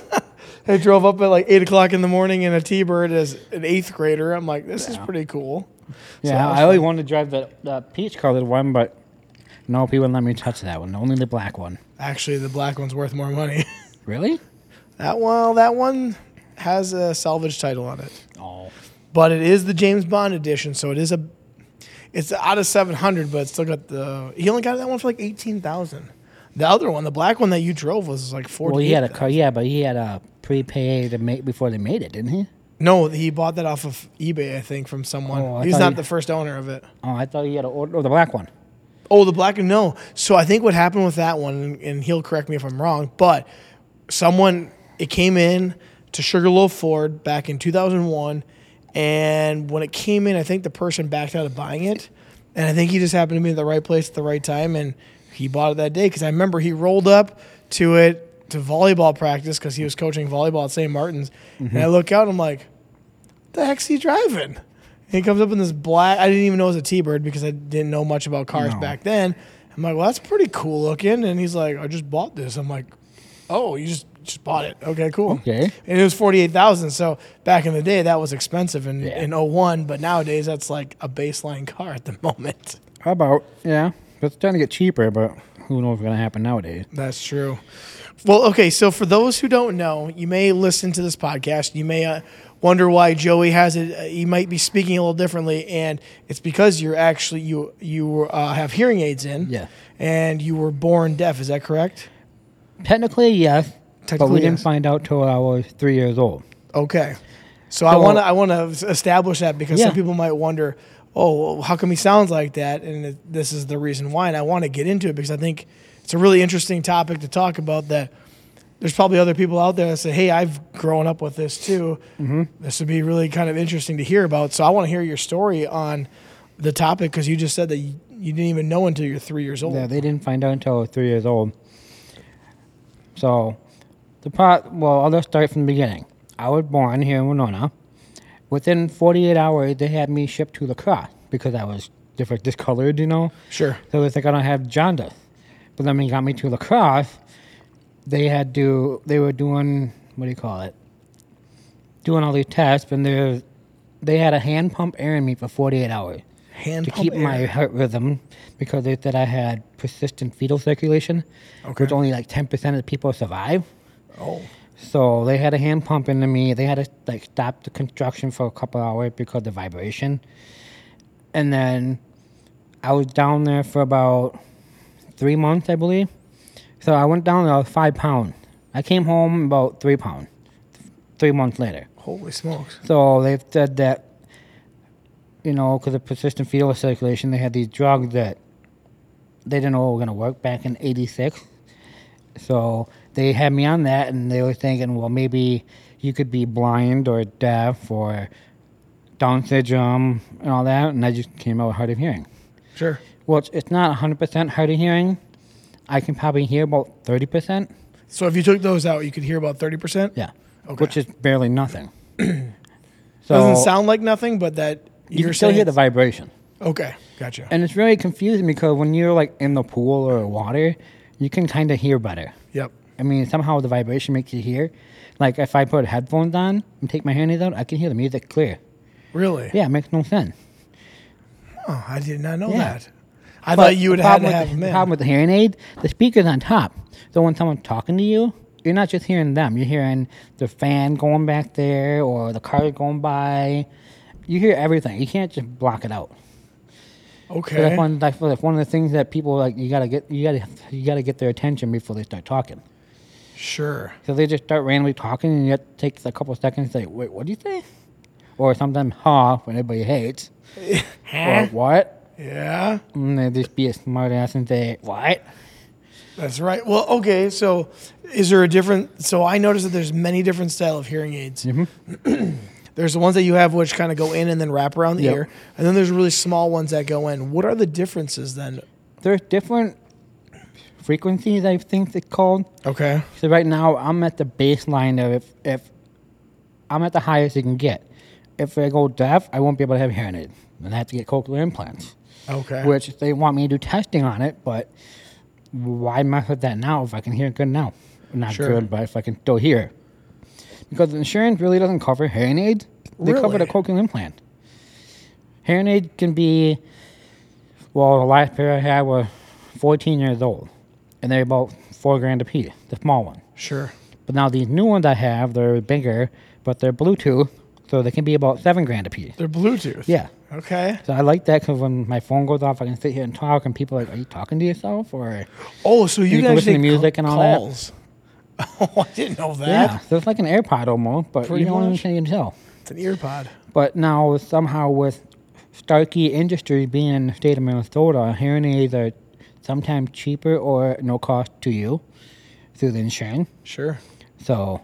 I drove up at like eight o'clock in the morning in a T-Bird as an eighth grader. I'm like, "This is Yeah. pretty cool." So Yeah, that was I always fun. wanted to drive the, the peach colored one, but no, people wouldn't let me touch that one. Only the black one. Actually, the black one's worth more money. Really? That one, that one has a salvage title on it, Oh. but it is the James Bond edition, so it is a. It's out of seven hundred, but it's still got the. He only got that one for like eighteen thousand. The other one, the black one that you drove, was like forty. Well, he had a car, yeah, but he had a prepay to make before they made it, didn't he? No, he bought that off of eBay, I think, from someone. Oh, I He's thought not he- the first owner of it. Oh, I thought he had a, oh, the black one. Oh, the black one, no. So I think what happened with that one, and- and he'll correct me if I'm wrong, but someone, it came in to Sugarloaf Ford back in two thousand one, and when it came in, I think the person backed out of buying it, and I think he just happened to be at the right place at the right time, and he bought it that day, because I remember he rolled up to it to volleyball practice, because he was coaching volleyball at Saint Martin's, and I look out, and I'm like, what the heck's he driving? And he comes up in this black, I didn't even know it was a T-Bird, because I didn't know much about cars No. back then. I'm like, well, that's pretty cool looking, and he's like, I just bought this. I'm like, oh, you just just bought it. Okay, cool. Okay. And it was forty-eight thousand dollars. So back in the day, that was expensive in, Yeah. in oh one. But nowadays, that's like a baseline car at the moment. How about, yeah. It's starting to get cheaper, but who knows what's going to happen nowadays. That's true. Well, okay. So for those who don't know, you may listen to this podcast. You may uh, wonder why Joey has it. Uh, he might be speaking a little differently, and it's because you're actually you you uh, have hearing aids in. Yeah. And you were born deaf. Is that correct? Technically, yes. but we Technically, didn't yes. find out till I was three years old. Okay. So, I So- want to I want to establish that, because Yeah. some people might wonder, oh, well, how come he sounds like that? And it, this is the reason why. And I want to get into it because I think it's a really interesting topic to talk about. That there's probably other people out there that say, hey, I've grown up with this too. Mm-hmm. This would be really kind of interesting to hear about. So I want to hear your story on the topic, because you just said that you, you didn't even know until you're three years old. Yeah, they didn't find out until I was three years old. So, the part, well, I'll just start from the beginning. I was born here in Winona. Within forty-eight hours, they had me shipped to La Crosse because I was different, discolored, you know? Sure. So they think I don't have jaundice. But then when they got me to La Crosse, they had to, they were doing, what do you call it? Doing all these tests, and they they had a hand pump air in me for forty-eight hours. Hand To pump keep air. my heart rhythm, because they said I had persistent fetal circulation, Okay. which only like ten percent of the people survive. Oh. So they had a hand pump into me. They had to like stop the construction for a couple hours because of the vibration. And then I was down there for about three months, I believe. So I went down there, I was five pounds. I came home about three pounds, three months later. Holy smokes. So they've said that, you know, because of persistent fetal circulation, they had these drugs that they didn't know were going to work back in eighty-six. So they had me on that, and they were thinking, well, maybe you could be blind or deaf or Down syndrome and all that, and I just came out with hard of hearing. Sure. Well, it's, it's not one hundred percent hard of hearing. I can probably hear about thirty percent. So if you took those out, you could hear about thirty percent? Yeah. Okay. Which is barely nothing. so Doesn't sound like nothing, but that you you're can still saying hear the it's- vibration. Okay, gotcha. And it's very confusing because when you're like in the pool or water, you can kind of hear better. Yep. I mean, somehow the vibration makes you hear. Like if I put headphones on and take my hearing aids out, I can hear the music clear. Really? Yeah, it makes no sense. Oh, I did not know Yeah. that. I But thought you would the have had to problem have with them the, in. the problem with the hearing aid, the speaker's on top. So when someone's talking to you, you're not just hearing them. You're hearing the fan going back there or the car going by. You hear everything. You can't just block it out. So Okay. that's one, that's one of the things that people like. You gotta get, you gotta, you gotta get their attention before they start talking. Sure. So they just start randomly talking, and you have to take a couple of seconds to say, "Wait, what do you say?" or sometimes ha when everybody hates. Or what? Yeah. And they just be a smart ass and say, what? That's right. Well, okay. So, is there a different? So, I noticed that there's many different style of hearing aids. Mm-hmm. There's the ones that you have which kind of go in and then wrap around the Yep. ear, and then there's really small ones that go in. What are the differences then? There's different frequencies, I think it's called. Okay. So right now, I'm at the baseline of if, if I'm at the highest you can get. If I go deaf, I won't be able to have hearing aids. Then I have to get cochlear implants. Okay. Which they want me to do testing on it, but why mess with that now if I can hear good now? Not Sure. good, but if I can still hear. Because insurance really doesn't cover hearing aids. They cover the Really? cochlear implant. Hearing aid can be, well, the last pair I had was fourteen years old. And they're about four grand a piece, the small one. Sure. But now these new ones I have, they're bigger, but they're Bluetooth, so they can be about seven grand a piece. They're Bluetooth. Yeah. Okay. So I like that because when my phone goes off, I can sit here and talk, and people are like, "Are you talking to yourself?" Or Oh, so you, You can guys listen to take music ca- and all that. calls. Oh, I didn't know that. yeah, so it's like an AirPod almost, but Pretty you don't much. even tell. It's an ear pod. But now somehow with Starkey Industries being in the state of Minnesota, hearing aids are sometimes cheaper or no cost to you through the insurance. Sure. So,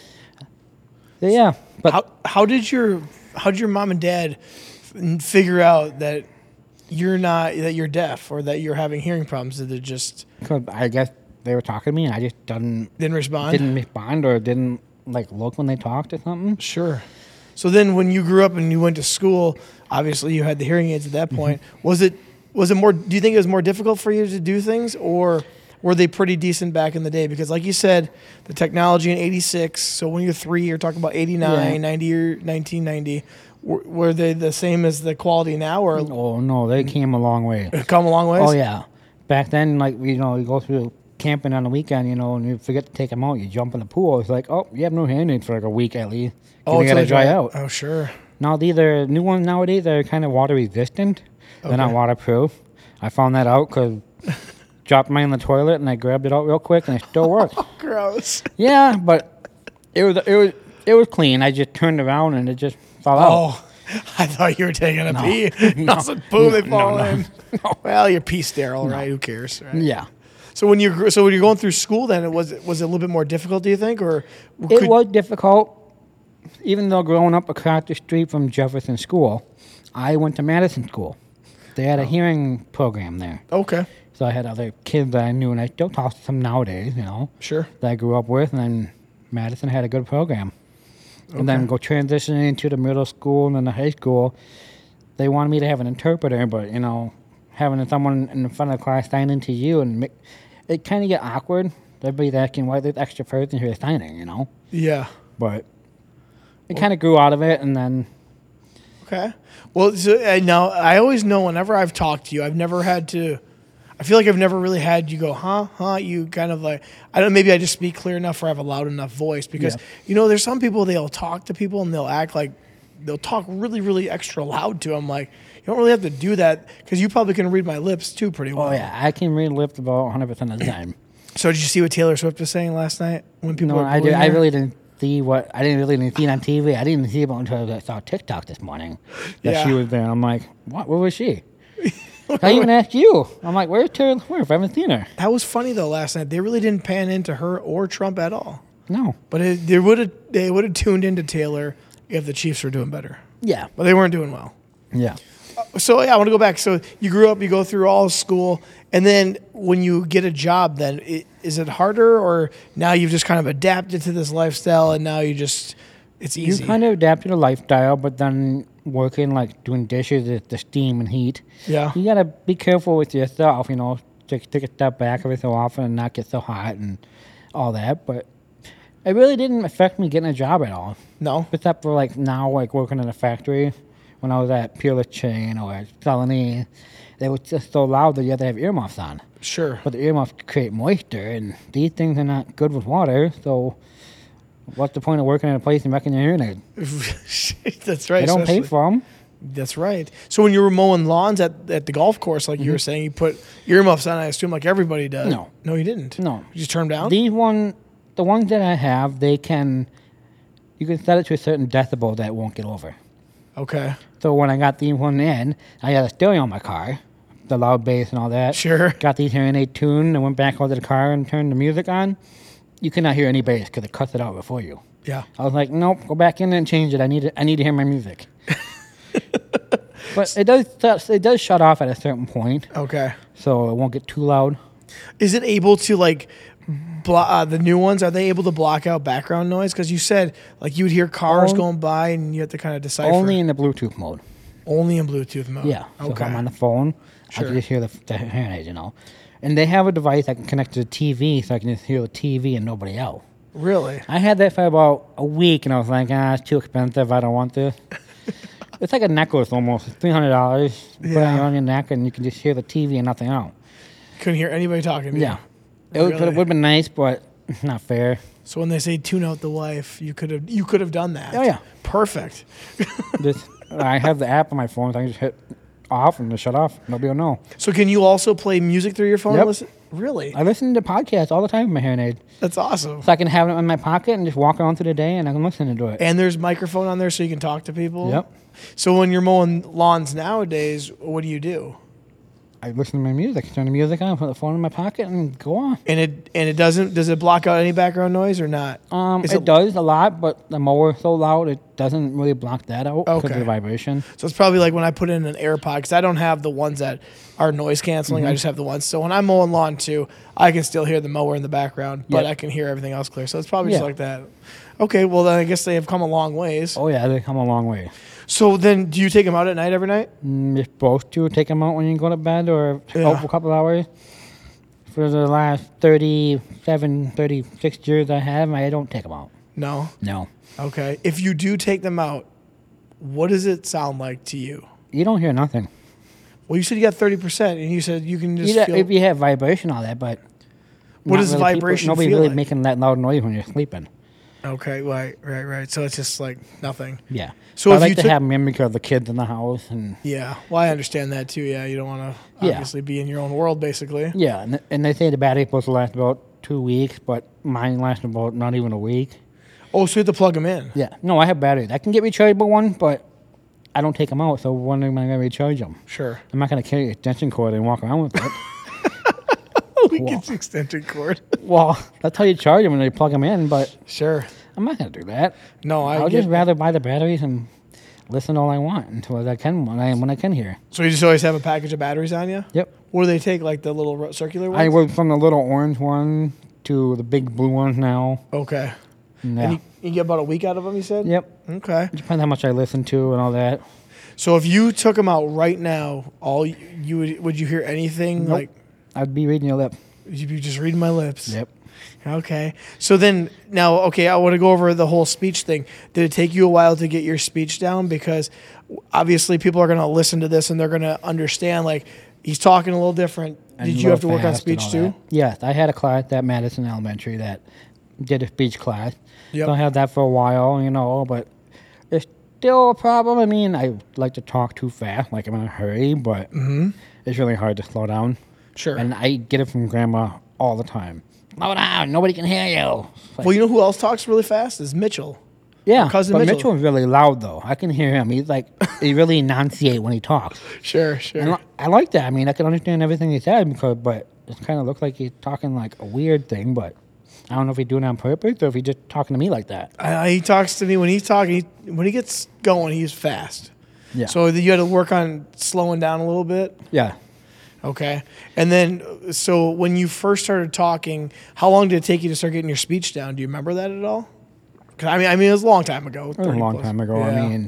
so yeah, but How how did your how did your mom and dad f- figure out that you're not that you're deaf or that you're having hearing problems? Did they just 'cause I guess they were talking to me and I just didn't didn't respond? didn't respond or didn't like look when they talked or something. Sure. So then, when you grew up and you went to school, obviously you had the hearing aids at that Mm-hmm. point. Was it was it more? Do you think it was more difficult for you to do things, or were they pretty decent back in the day? Because, like you said, the technology in eighty-six. So when you're three, you're talking about eighty-nine, Yeah. ninety, or nineteen ninety. Were, were they the same as the quality now, or Oh no, they came a long way. come a long ways? Oh yeah, back then, like you know, you go through camping on the weekend, you know, and you forget to take them out. You jump in the pool. It's like, oh, you have no hearing aids for like a week at least. 'Cause Oh, they till gotta they dry out. Oh, sure. Now these are new ones nowadays. They're kind of water resistant. They're not Okay. waterproof. I found that out because dropped mine in the toilet and I grabbed it out real quick and it still works. Gross. Yeah, but it was it was it was clean. I just turned around and it just fell out. Oh, I thought you were taking a No. pee. No. All of a sudden, boom, they No, fall no. in. Well, you're pee sterile, right? Who cares, right? Yeah. So when you gr- so when you're going through school, then it was was it a little bit more difficult? Do you think, or It could- was difficult, even though growing up across the street from Jefferson School, I went to Madison School. They had a hearing program there. okay? So I had other kids that I knew, and I still talk to some nowadays, you know, Sure. that I grew up with, and then Madison had a good program. And then Okay. go transitioning into the middle school and then the high school, they wanted me to have an interpreter, but, you know, having someone in front of the class signing to you, and make, it kind of get awkward. Everybody's asking why there's extra person here signing, you know? Yeah. But it kind of grew out of it, and then Okay. Well, so, uh, now I always know whenever I've talked to you, I've never had to. I feel like I've never really had you go, huh, huh. You kind of like, I don't know, maybe I just speak clear enough or I have a loud enough voice because, Yeah. you know, there's some people, they'll talk to people and they'll act like, they'll talk really, really extra loud to them. Like, you don't really have to do that because you probably can read my lips too pretty well. oh yeah, I can read lips about one hundred percent of the time. So did you see what Taylor Swift was saying last night when people No, were I, did, booing I her? really didn't see what I didn't really see it on T V. I didn't see it until I saw TikTok this morning that Yeah. she was there. I'm like, what? Where was she? I even asked you. I'm like, where's Taylor Swift? I haven't seen her. That was funny though last night. They really didn't pan into her or Trump at all. No. But it, they would have they would have tuned into Taylor if the Chiefs were doing better. Yeah. But they weren't doing well. Yeah. So yeah, I want to go back. So you grew up, you go through all school, and then when you get a job, then it, is it harder, or now you've just kind of adapted to this lifestyle, and now you just it's You easy. kind of adapt to the lifestyle, but then working like doing dishes at the steam and heat. Yeah. You gotta be careful with yourself, you know, take, take a step back every so often and not get so hot and all that. But it really didn't affect me getting a job at all. No. Except for like now, like working in a factory, when I was at Peerless Chain or Celanese, they were just so loud that you had to have earmuffs on. Sure. But the earmuffs create moisture, and these things are not good with water. So, what's the point of working in a place and wrecking your hearing aid? That's right. They don't pay especially- for them. That's right. So when you were mowing lawns at, at the golf course, like you were saying, you put earmuffs on. I assume like everybody does. Mm-hmm. No. No, you didn't. No. You just turned them down. These one, the ones that I have, they can, you can set it to a certain decibel that it won't get over. Okay. So when I got these one in, I had a stereo in my car, the loud bass and all that. Sure. Got these hearing aid tuned and went back over to the car and turned the music on. You could not hear any bass because it cuts it out before you. Yeah. I was like, nope, go back in and change it. I need to, I need to hear my music. But it does it does shut off at a certain point, Okay. so it won't get too loud. Is it able to like blo- uh, the new ones? Are they able to block out background noise? Because you said like you would hear cars On- going by and you have to kind of decipher. Only in the Bluetooth mode. Only in Bluetooth mode. Yeah. So if Okay. I'm on the phone, I Sure. can just hear the, the hearing aid, you know. And they have a device I can connect to the T V, so I can just hear the T V and nobody else. Really? I had that for about a week, and I was like, ah, it's too expensive. I don't want this. It's like a necklace almost. It's three hundred dollars. You put it Yeah. on your neck, and you can just hear the T V and nothing else. Couldn't hear anybody talking to Yeah. you. It would, Really? would have been nice, but not fair. So when they say tune out the wife, you could have you could have done that. Oh, yeah. Perfect. Just, I have the app on my phone, so I can just hit off and just shut off. Nobody will know. So can you also play music through your phone? Yep. And listen? Really? I listen to podcasts all the time with my hearing aid. That's awesome. So I can have it in my pocket and just walk around through the day, and I can listen to it. And there's microphone on there so you can talk to people. Yep. So when you're mowing lawns nowadays, what do you do? I listen to my music, turn the music on, put the phone in my pocket, and go on. And it and it doesn't does it block out any background noise or not? Um, Is it, it- does a lot, but the mower so loud it doesn't really block that out because Okay. of the vibration. So it's probably like when I put in an AirPod because I don't have the ones that are noise canceling. Mm-hmm. I just have the ones. So when I'm mowing lawn too, I can still hear the mower in the background, but Yep. I can hear everything else clear. So it's probably just Yeah. like that. Okay, well then I guess they have come a long ways. Oh yeah, they come a long way. So then, do you take them out at night every night? Mm, You're supposed to take them out when you go to bed or Yeah. out for a couple hours. For the last thirty-seven, thirty-six years I have, I don't take them out. No. No. Okay. If you do take them out, what does it sound like to you? You don't hear nothing. Well, you said you got thirty percent, and you said you can just You got- feel. if you have vibration, all that, but What not does really vibration People, Nobody feel really like? making that loud noise when you're sleeping. Okay, right, right, right. So it's just like nothing. Yeah. So I if like you to took- have them in because of the kids in the house and Yeah. Well, I understand that too. Yeah, you don't want to Yeah. obviously be in your own world, basically. yeah, and, and they say the battery's supposed to last about two weeks, but mine lasts about not even a week. Oh, so you have to plug them in. Yeah. No, I have batteries. I can get rechargeable one, but I don't take them out. So when am I going to recharge them? Sure. I'm not going to carry an extension cord and walk around with it. We Cool. get the extension cord. Well, that's how you charge them when you plug them in, but Sure. I'm not going to do that. No, I. I would get just rather buy the batteries and listen all I want until I can when I when I can hear. So you just always have a package of batteries on you? Yep. What do they take? Like the little ro- circular ones? I went from the little orange one to the big blue ones now. Okay. Yeah. And you, you get about a week out of them, you said? Yep. Okay. Depends how much I listen to and all that. So if you took them out right now, all you, you would would you hear anything Nope. like I'd be reading your lip. you'd be just reading my lips? Yep. Okay. So then now, okay, I want to go over the whole speech thing. Did it take you a while to get your speech down? Because obviously people are going to listen to this and they're going to understand like he's talking a little different. And Did a you have to little work on fast and speech all too? that. Yes, I had a class at Madison Elementary that did a speech class. Yep. So I had that for a while, you know, but it's still a problem. I mean, I like to talk too fast, like I'm in a hurry, but it's really hard to slow down. Sure. And I get it from grandma all the time. Slow down, nobody can hear you. It's like, Well, you know who else talks really fast is Mitchell. yeah, cousin but Mitchell. Mitchell is really loud, though. I can hear him. He's like, he really enunciate when he talks. Sure, sure. And I like that. I mean, I can understand everything he said, because, but it kind of looks like he's talking like a weird thing, but I don't know if he's doing it on purpose or if he's just talking to me like that. I, he talks to me when he's talking. He, when he gets going, he's fast. Yeah. So you had to work on slowing down a little bit. Yeah. Okay. And then, so when you first started talking, how long did it take you to start getting your speech down? Do you remember that at all? 'Cause I mean, I mean, it was a long time ago. It was a thirty long plus. time ago. Yeah. I mean,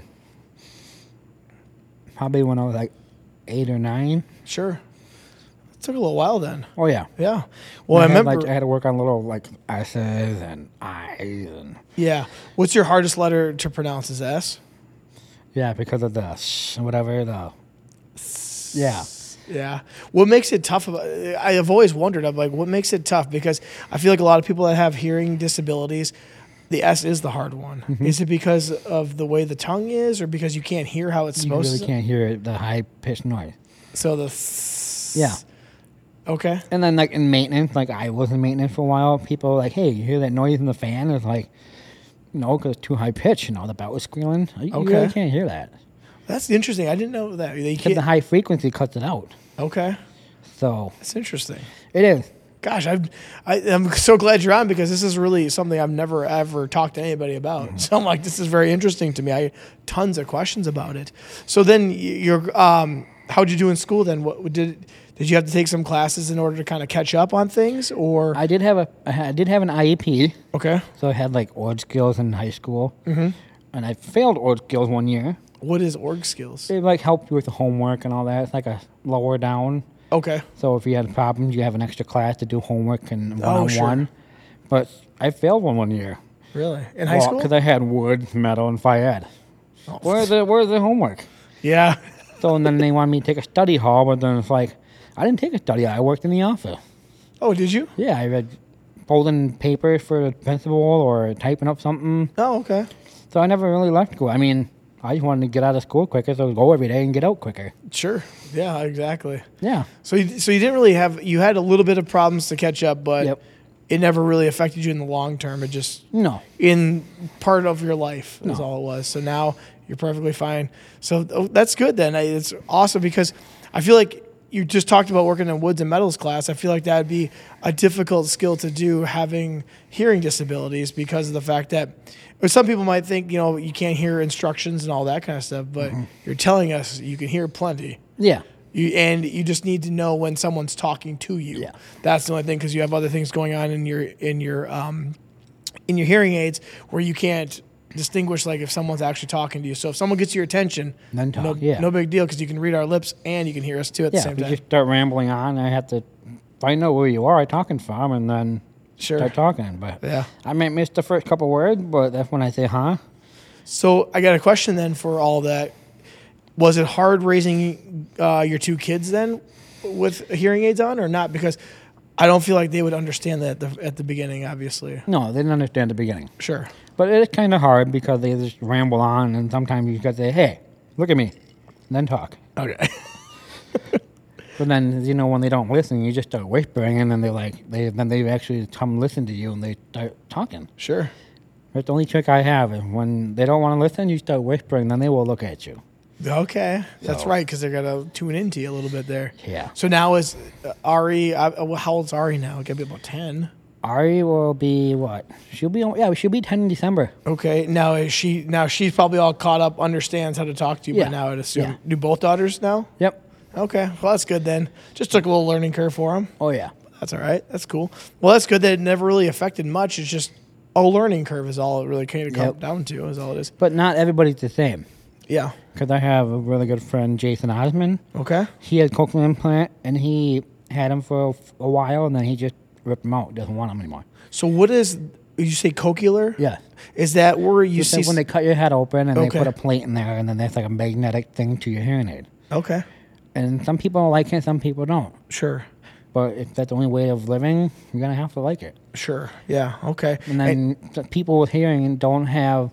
probably when I was like eight or nine. Sure. It took a little while then. Oh, yeah. Yeah. Well, I, had, remember. Like, I had to work on little like S's and I's and yeah. What's your hardest letter to pronounce? Is S? yeah, because of the sh- whatever the yeah. Yeah. What makes it tough? About, I have always wondered. I'm like, what makes it tough? Because I feel like a lot of people that have hearing disabilities, the S is the hard one. Mm-hmm. Is it because of the way the tongue is, or because you can't hear how it's You supposed really to? can't hear it, the high pitched noise. So the s- Yeah. Okay. And then like in maintenance, like I was in maintenance for a while. People were like, hey, you hear that noise in the fan? It's like, no, because it's too high pitched. You know, the belt was squealing. You Okay. really can't hear that. That's interesting. I didn't know that. They Because the can't, high frequency cuts it out. okay. So That's interesting. it is. Gosh, I've, I, I'm so glad you're on because this is really something I've never ever talked to anybody about. Mm-hmm. So I'm like, this is very interesting to me. I tons of questions about it. So then you're, um, how'd you do in school then? What did did you have to take some classes in order to kind of catch up on things, or I did have a I had- I did have an I E P, okay? so I had like org skills in high school, mm-hmm. and I failed org skills one year. What is org skills? They like help you with the homework and all that. It's like a lower down. Okay, So if you had problems, you have an extra class to do homework and one Oh, on sure. one. But I failed one one year. really? In high school? Because I had wood, metal, and fire ed. Oh. Where's the Where's the homework? Yeah. So and then they wanted me to take a study hall, but then it's like I didn't take a study hall. I worked in the office. Oh, did you? Yeah, I read folding papers for the principal or typing up something. Oh, okay. So I never really left school. I mean, I just wanted to get out of school quicker, so go every day and get out quicker. Sure. Yeah, exactly. Yeah. So, you, so you didn't really have you had a little bit of problems to catch up, but Yep. it never really affected you in the long term. It just No. in part of your life is No. all it was. So now you're perfectly fine. So oh, that's good then. I- It's awesome because I feel like you just talked about working in woods and metals class. I feel like that would be a difficult skill to do having hearing disabilities because of the fact that or some people might think, you know, you can't hear instructions and all that kind of stuff, but Mm-hmm. you're telling us you can hear plenty. Yeah. You, and you just need to know when someone's talking to you. Yeah. That's the only thing because you have other things going on in your in your um, in your hearing aids where you can't distinguish like if someone's actually talking to you. So if someone gets your attention, Then talk, no, yeah. no big deal because you can read our lips and you can hear us too at the Yeah. same If you time. just start rambling on, I have to find out where you are, I talking from, and then Sure. start talking. But Yeah. I might miss the first couple words, but that's when I say, huh? So I got a question then for all that. Was it hard raising uh, your two kids then with hearing aids on or not? Because I don't feel like they would understand that at the, at the beginning, obviously. No, they didn't understand the beginning. Sure. But it is kind of hard because they just ramble on, and sometimes you got to say, hey, look at me, and then talk. Okay. But then, you know, when they don't listen, you just start whispering, and then they like, they then they actually come listen to you, and they start talking. Sure. That's the only trick I have. And when they don't want to listen, you start whispering, then they will look at you. Okay, that's So- right because they're gonna tune into you a little bit there. Yeah. So now is uh, Ari? Uh, well, how old's Ari now? Gotta be about ten. Ari will be what? She'll be, yeah, she'll be ten in December. Okay. Now is she? Now she's probably all caught up, understands how to talk to you Yeah. by now. I'd assume. Yeah. Do both daughters now? Yep. Okay. Well, that's good then. Just took a little learning curve for them. Oh, yeah. That's all right. That's cool. Well, that's good that it never really affected much. It's just a learning curve is all it really kind of comes Yep. down to. Is all it is. But not everybody's the same. Yeah. Because I have a really good friend, Jason Osman. Okay. He had cochlear implant, and he had him for a, a while, and then he just ripped them out. Doesn't want them anymore. So what is? You say cochlear? Yeah. Is that where you Just see? like when they cut your head open and Okay. they put a plate in there, and then there's like a magnetic thing to your hearing aid. Okay. And some people like it, some people don't. Sure. But if that's the only way of living, you're gonna have to like it. Sure. Yeah. Okay. And then the people with hearing don't have,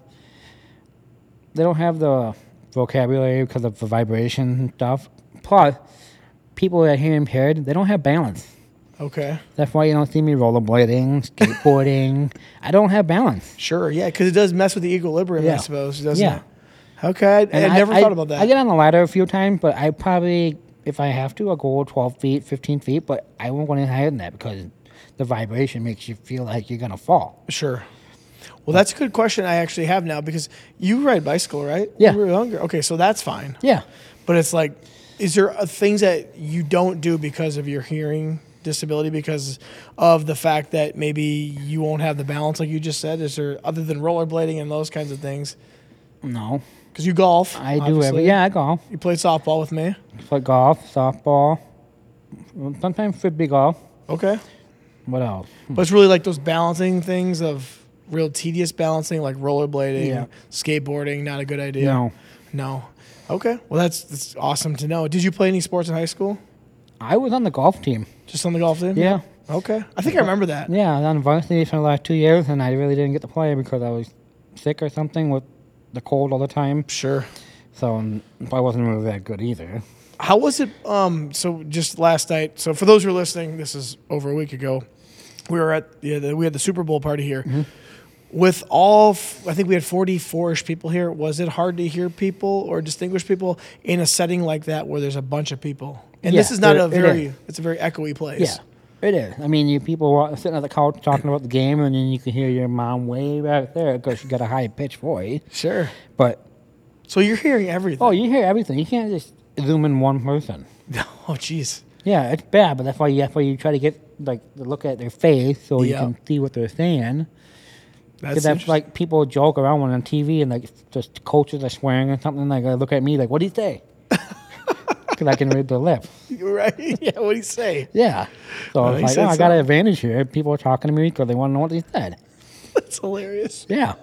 they don't have the vocabulary because of the vibration and stuff. Plus, people that are hearing impaired, they don't have balance. Okay. That's why you don't see me rollerblading, skateboarding. I don't have balance. Sure. Yeah, because it does mess with the equilibrium, I Yeah. suppose, doesn't Yeah. it? Okay. I, I And never I, thought about that. I get on the ladder a few times, but I probably, if I have to, I'll go twelve feet, fifteen feet, but I won't go any higher than that because the vibration makes you feel like you're going to fall. Sure. Well, that's a good question I actually have now because you ride bicycle, right? Yeah. When you were younger. Okay, so that's fine. Yeah. But it's like, is there uh, things that you don't do because of your hearing disability because of the fact that maybe you won't have the balance like you just said? Is there, other than rollerblading and those kinds of things? No. Because you golf. I do obviously. every, yeah, I golf. You played softball with me. Play golf, softball, sometimes frisbee golf. Okay. What else? But it's really like those balancing things of real tedious balancing, like rollerblading, Yeah. skateboarding. Not a good idea. No. No. Okay. Well, that's that's awesome to know. Did you play any sports in high school? I was on the golf team. Just on the golf team? Yeah. Okay. I think I remember that. Yeah, I was on varsity for the last two years, and I really didn't get to play because I was sick or something with the cold all the time. Sure. So um, I wasn't really that good either. How was it? Um. So just last night. So for those who are listening, this is over a week ago. We were at yeah, the, we had the Super Bowl party here. with all, f- I think we had forty-four-ish people here. Was it hard to hear people or distinguish people in a setting like that where there's a bunch of people? And Yeah, this is not it- a it very, is. it's a very echoey place. Yeah, it is. I mean, you people were sitting at the couch talking about the game, and then you can hear your mom way back there because she got a high pitched voice. Sure. But So you're hearing everything. oh, you hear everything. You can't just zoom in one person. Oh, jeez. Yeah, it's bad, but that's why you that's why you try to get like to look at their face so you Yeah. can see what they're saying. That's, Because that's like people joke around when on T V and like just coaches are swearing or something. Like they look at me like, "What do you say?" Because I can read their lips. right. Yeah. What do you say? Yeah. So That it's makes like, oh, I sense, got though. an advantage here. People are talking to me because they want to know what they said. That's hilarious. Yeah.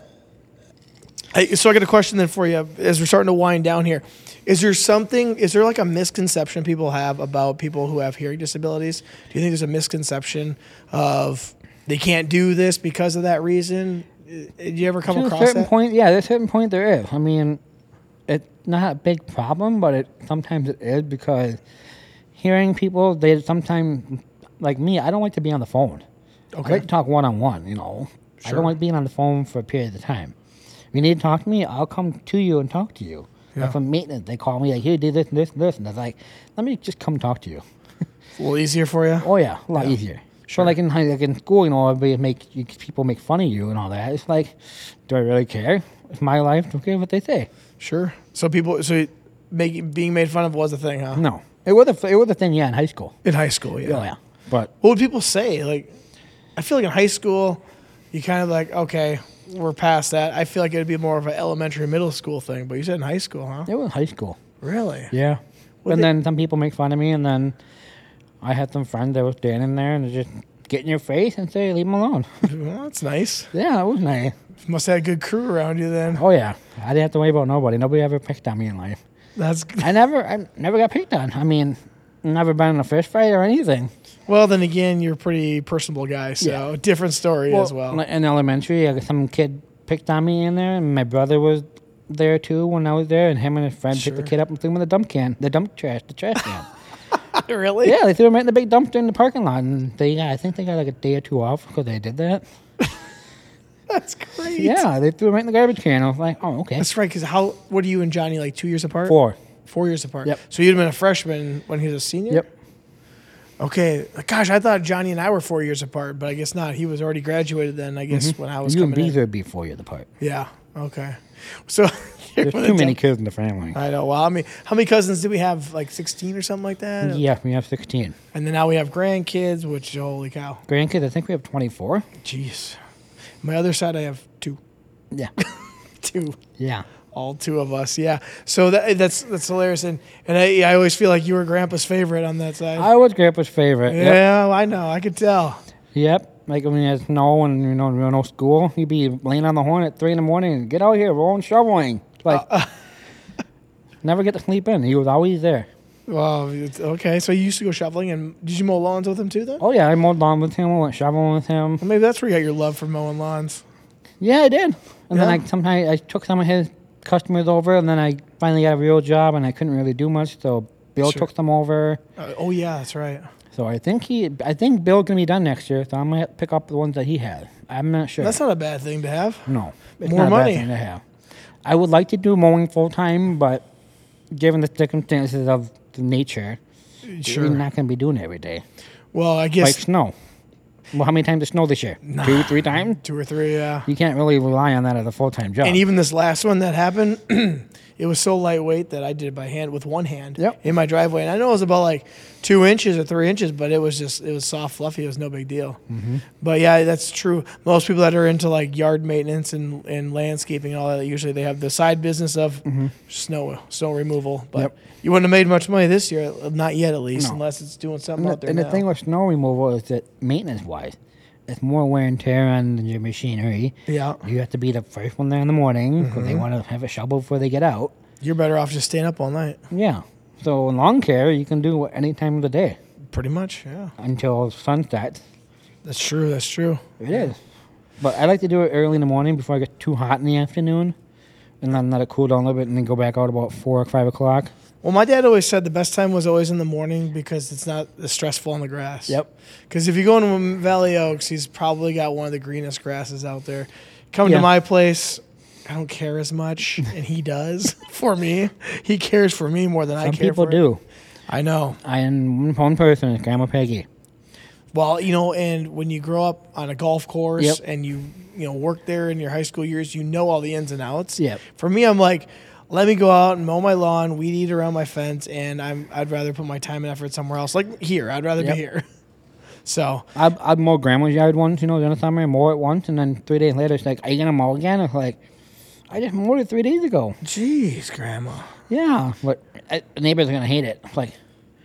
Hey, so I got a question then for you as we're starting to wind down here. Is there something, is there like a misconception people have about people who have hearing disabilities? Do you think there's a misconception of they can't do this because of that reason? Uh, Did you ever come To a across certain that? point, yeah, there's a certain point there is. I mean, it's not a big problem, but it sometimes it is because hearing people, they sometimes, like me, I don't like to be on the phone. I Okay. like to talk one on one, you know. I Sure. don't like being on the phone for a period of time. If you need to talk to me, I'll come to you and talk to you. Yeah. Like for maintenance, they call me like, "Here, do this, and this, and this," and it's like, "Let me just come talk to you." It's a little easier for you? Oh yeah, a lot Yeah. easier. Sure. So like in high- like in school, you know, everybody make you, people make fun of you and all that. It's like, do I really care? It's my life. Don't care what they say. Sure. So people, so making being made fun of was a thing, huh? No, it was a it was a thing. Yeah, in high school. In high school, yeah. Oh yeah, but What would people say? Like, I feel like in high school, you kind of like, okay, we're past that. I feel like it would be more of an elementary, middle school thing. But you said in high school, huh? it was high school. Really? Yeah. Well, and they- then some people make fun of me, and then I had some friends that were standing there and they just get in your face and say, "Leave them alone." Well, that's nice. Yeah, it was nice. Must have had a good crew around you then. Oh yeah, I didn't have to worry about nobody. Nobody ever picked on me in life. That's I never, I never got picked on. I mean, never been in a fist fight or anything. well. Then again, you're a pretty personable guy, so Yeah. different story as well. like, in elementary, like, some kid picked on me in there, and my brother was there too when I was there, and him and his friend picked the Sure. kid up and threw him in the dump can, the dump trash, the trash can. really? Yeah, they threw him right in the big dumpster in the parking lot, and they, got, I think they got like a day or two off because they did that. That's great. Yeah, they threw him right in the garbage can. I was like, oh, okay. That's right. Because how? What are you and Johnny like? Two years apart? Four. Four years apart. Yep. So you'd have been a freshman when he was a senior. Yep. Okay. Gosh, I thought Johnny and I were four years apart, but I guess not. He was already graduated then. I guess when I was You and coming in. Beezer would be four years apart. Yeah. Okay. So There's too many kids in the family. I know. Well, how many how many cousins did we have? Like sixteen or something like that. Yeah, we have sixteen. And then now we have grandkids, which holy cow. Grandkids, I think we have twenty-four. Jeez. My other side, I have two. Yeah. Two. Yeah. All two of us. Yeah. So that that's that's hilarious. And and I, I always feel like you were Grandpa's favorite on that side. I was Grandpa's favorite. Yep. yeah, I know. I could tell. Yep. Like when there's snow and you know there was no school, he'd be laying on the horn at three in the morning and get out here, we're on shoveling. Like Uh, never get to sleep in. He was always there. Well, it's, okay. So you used to go shoveling, and did you mow lawns with him too? Then? Oh yeah, I mowed lawn with him, I went shoveling with him. Well, maybe that's where you got your love for mowing lawns. Yeah, I did. And then Yeah? I sometimes I took some of his customers over, and then I finally got a real job, and I couldn't really do much, so Bill Sure. took them over. Uh, oh yeah, that's right. So I think he, I think Bill's gonna be done next year, so I'm gonna have to pick up the ones that he had. I'm not sure. That's not a bad thing to have. no, it's More not a money. bad thing to have. I would like to do mowing full time, but given the circumstances of the nature, Sure. you're not gonna be doing it every day. Well, I Like guess snow. Well, how many times did snow this year? Two, three times. two or three. Yeah. You can't really rely on that as a full time job. And even this last one that happened, it was so lightweight that I did it by hand with one hand Yep. in my driveway. And I know it was about like two inches or three inches, but it was just, it was soft, fluffy. It was no big deal. Mm-hmm. But yeah, that's true. Most people that are into like yard maintenance and, and landscaping and all that, usually they have the side business of snow, snow removal. But Mm-hmm. Yep. you wouldn't have made much money this year, not yet at least, No. unless it's doing something And, out the, there and the now. thing with snow removal is that maintenance wise, it's more wear and tear on your machinery. Yeah. You have to be the first one there in the morning because they want to have a shovel before they get out. You're better off just staying up all night. Yeah. So in lawn care, you can do it any time of the day Pretty much, yeah. until sun sets. That's true. That's true. It is. But I like to do it early in the morning before I get too hot in the afternoon, and then let it cool down a little bit, and then go back out about four or five o'clock. Well, my dad always said the best time was always in the morning because it's not as stressful on the grass. Yep. Because if you go into Valley Oaks, he's probably got one of the greenest grasses out there. Come Yeah. to my place, I don't care as much, and he does for me. He cares for me more than I Some care people for do. him. I know. I am one person is Grandma Peggy. Well, you know, and when you grow up on a golf course Yep. and you, you know, work there in your high school years, you know all the ins and outs. Yep. For me, I'm like, let me go out and mow my lawn, weed eat around my fence, and I'm I'd rather put my time and effort somewhere else. Like here, I'd rather Yep. be here. So I'd, I'd mow Grandma's yard once, you know, during the summer, mow it once, and then three days later, it's like, are you going to mow again? It's like, I just mowed it three days ago. jeez, Grandma. Yeah, but uh, the neighbors are going to hate it. It's like,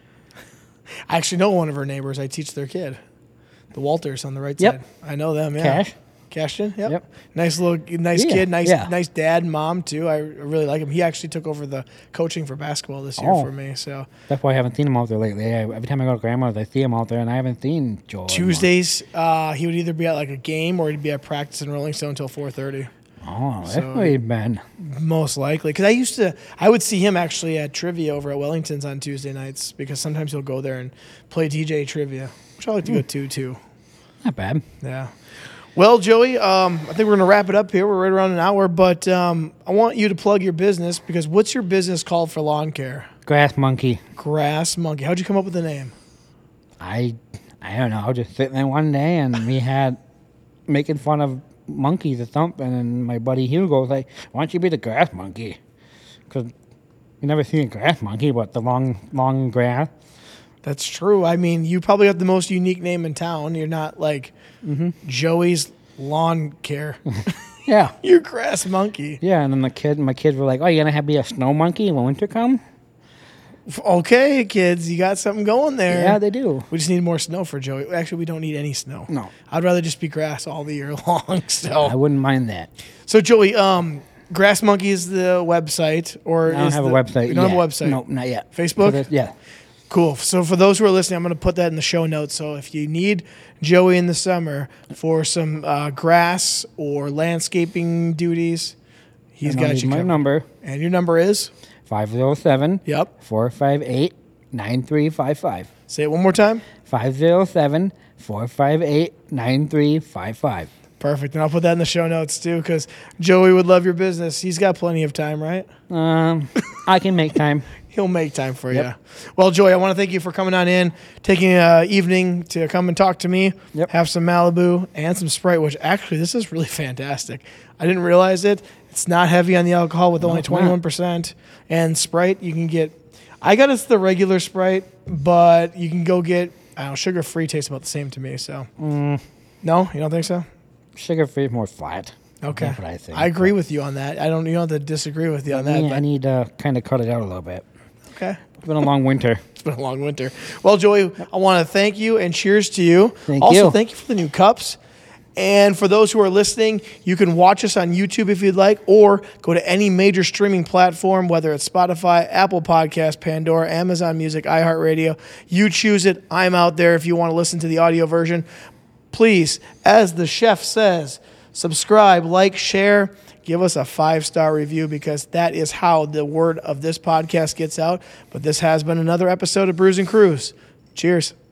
I actually know one of her neighbors. I teach their kid, the Walters on the right Yep. side. I know them. Yeah. Cash? Cashton. Yep. Yep. Nice little, nice Yeah, kid. Nice, yeah. nice dad and mom too. I really like him. He actually took over the coaching for basketball this year Oh. for me. So that's why I haven't seen him out there lately. I, every time I go to Grandma's, I see him out there, and I haven't seen Joel. anymore. Tuesdays, uh, he would either be at like a game or he'd be at practice in Rolling Stone until four thirty. Oh, that's So- where he's been. Most likely, because I used to, I would see him actually at trivia over at Wellington's on Tuesday nights because sometimes he'll go there and play D J trivia, which I like to go to too. Not bad. Yeah. Well, Joey, um, I think we're going to wrap it up here. We're right around an hour, but um, I want you to plug your business because what's your business called for lawn care? Grass Monkey. Grass Monkey. How'd you come up with the name? I I don't know. I was just sitting there one day, and we had making fun of monkeys or something, and my buddy Hugo was like, why don't you be the grass monkey? Because you never seen a grass monkey, but the long, long grass. That's true. I mean, you probably have the most unique name in town. You're not like Joey's Lawn Care. Yeah. You're Grass Monkey. Yeah, and then the kid, my kids were like, oh, you're going to have be a snow monkey when winter comes? Okay, kids, you got something going there. Yeah, they do. We just need more snow for Joey. Actually, we don't need any snow. No. I'd rather just be grass all the year long. So, I wouldn't mind that. so Joey, um, Grass Monkey is the website, or I don't is have the, a website You don't yet. have a website. No, not yet. Facebook? So yeah. Cool. So for those who are listening, I'm going to put that in the show notes. So if you need Joey in the summer for some uh, grass or landscaping duties, he's And I'll got need you my covered. number, And your number is? five oh seven, Yep. four five eight, nine three five five. Say it one more time. five oh seven, four five eight, nine three five five. Perfect. And I'll put that in the show notes too because Joey would love your business. He's got plenty of time, right? Um, I can make time. He'll make time for Yep. you. Well, Joey, I want to thank you for coming on in, taking an evening to come and talk to me, Yep. have some Malibu and some Sprite, which actually, this is really fantastic. I didn't realize it. It's not heavy on the alcohol with only it's not. twenty-one percent. And Sprite, you can get, I got us the regular Sprite, but you can go get, I don't know, sugar-free tastes about the same to me. So, Mm, no, you don't think so? sugar free is more flat. Okay. That's what I think. I agree with you on that. I don't, you don't have to disagree with you on that. Me, I But, need to kind of cut it out a little bit. okay. It's been a long winter. It's been a long winter. Well, Joey, I want to thank you and cheers to you. Thank also, you. thank you for the new cups. And for those who are listening, you can watch us on YouTube if you'd like, or go to any major streaming platform, whether it's Spotify, Apple Podcasts, Pandora, Amazon Music, iHeartRadio. You choose it. I'm out there if you want to listen to the audio version. Please, as the chef says, subscribe, like, share. Give us a five-star review because that is how the word of this podcast gets out. But this has been another episode of Brews and Crews. Cheers.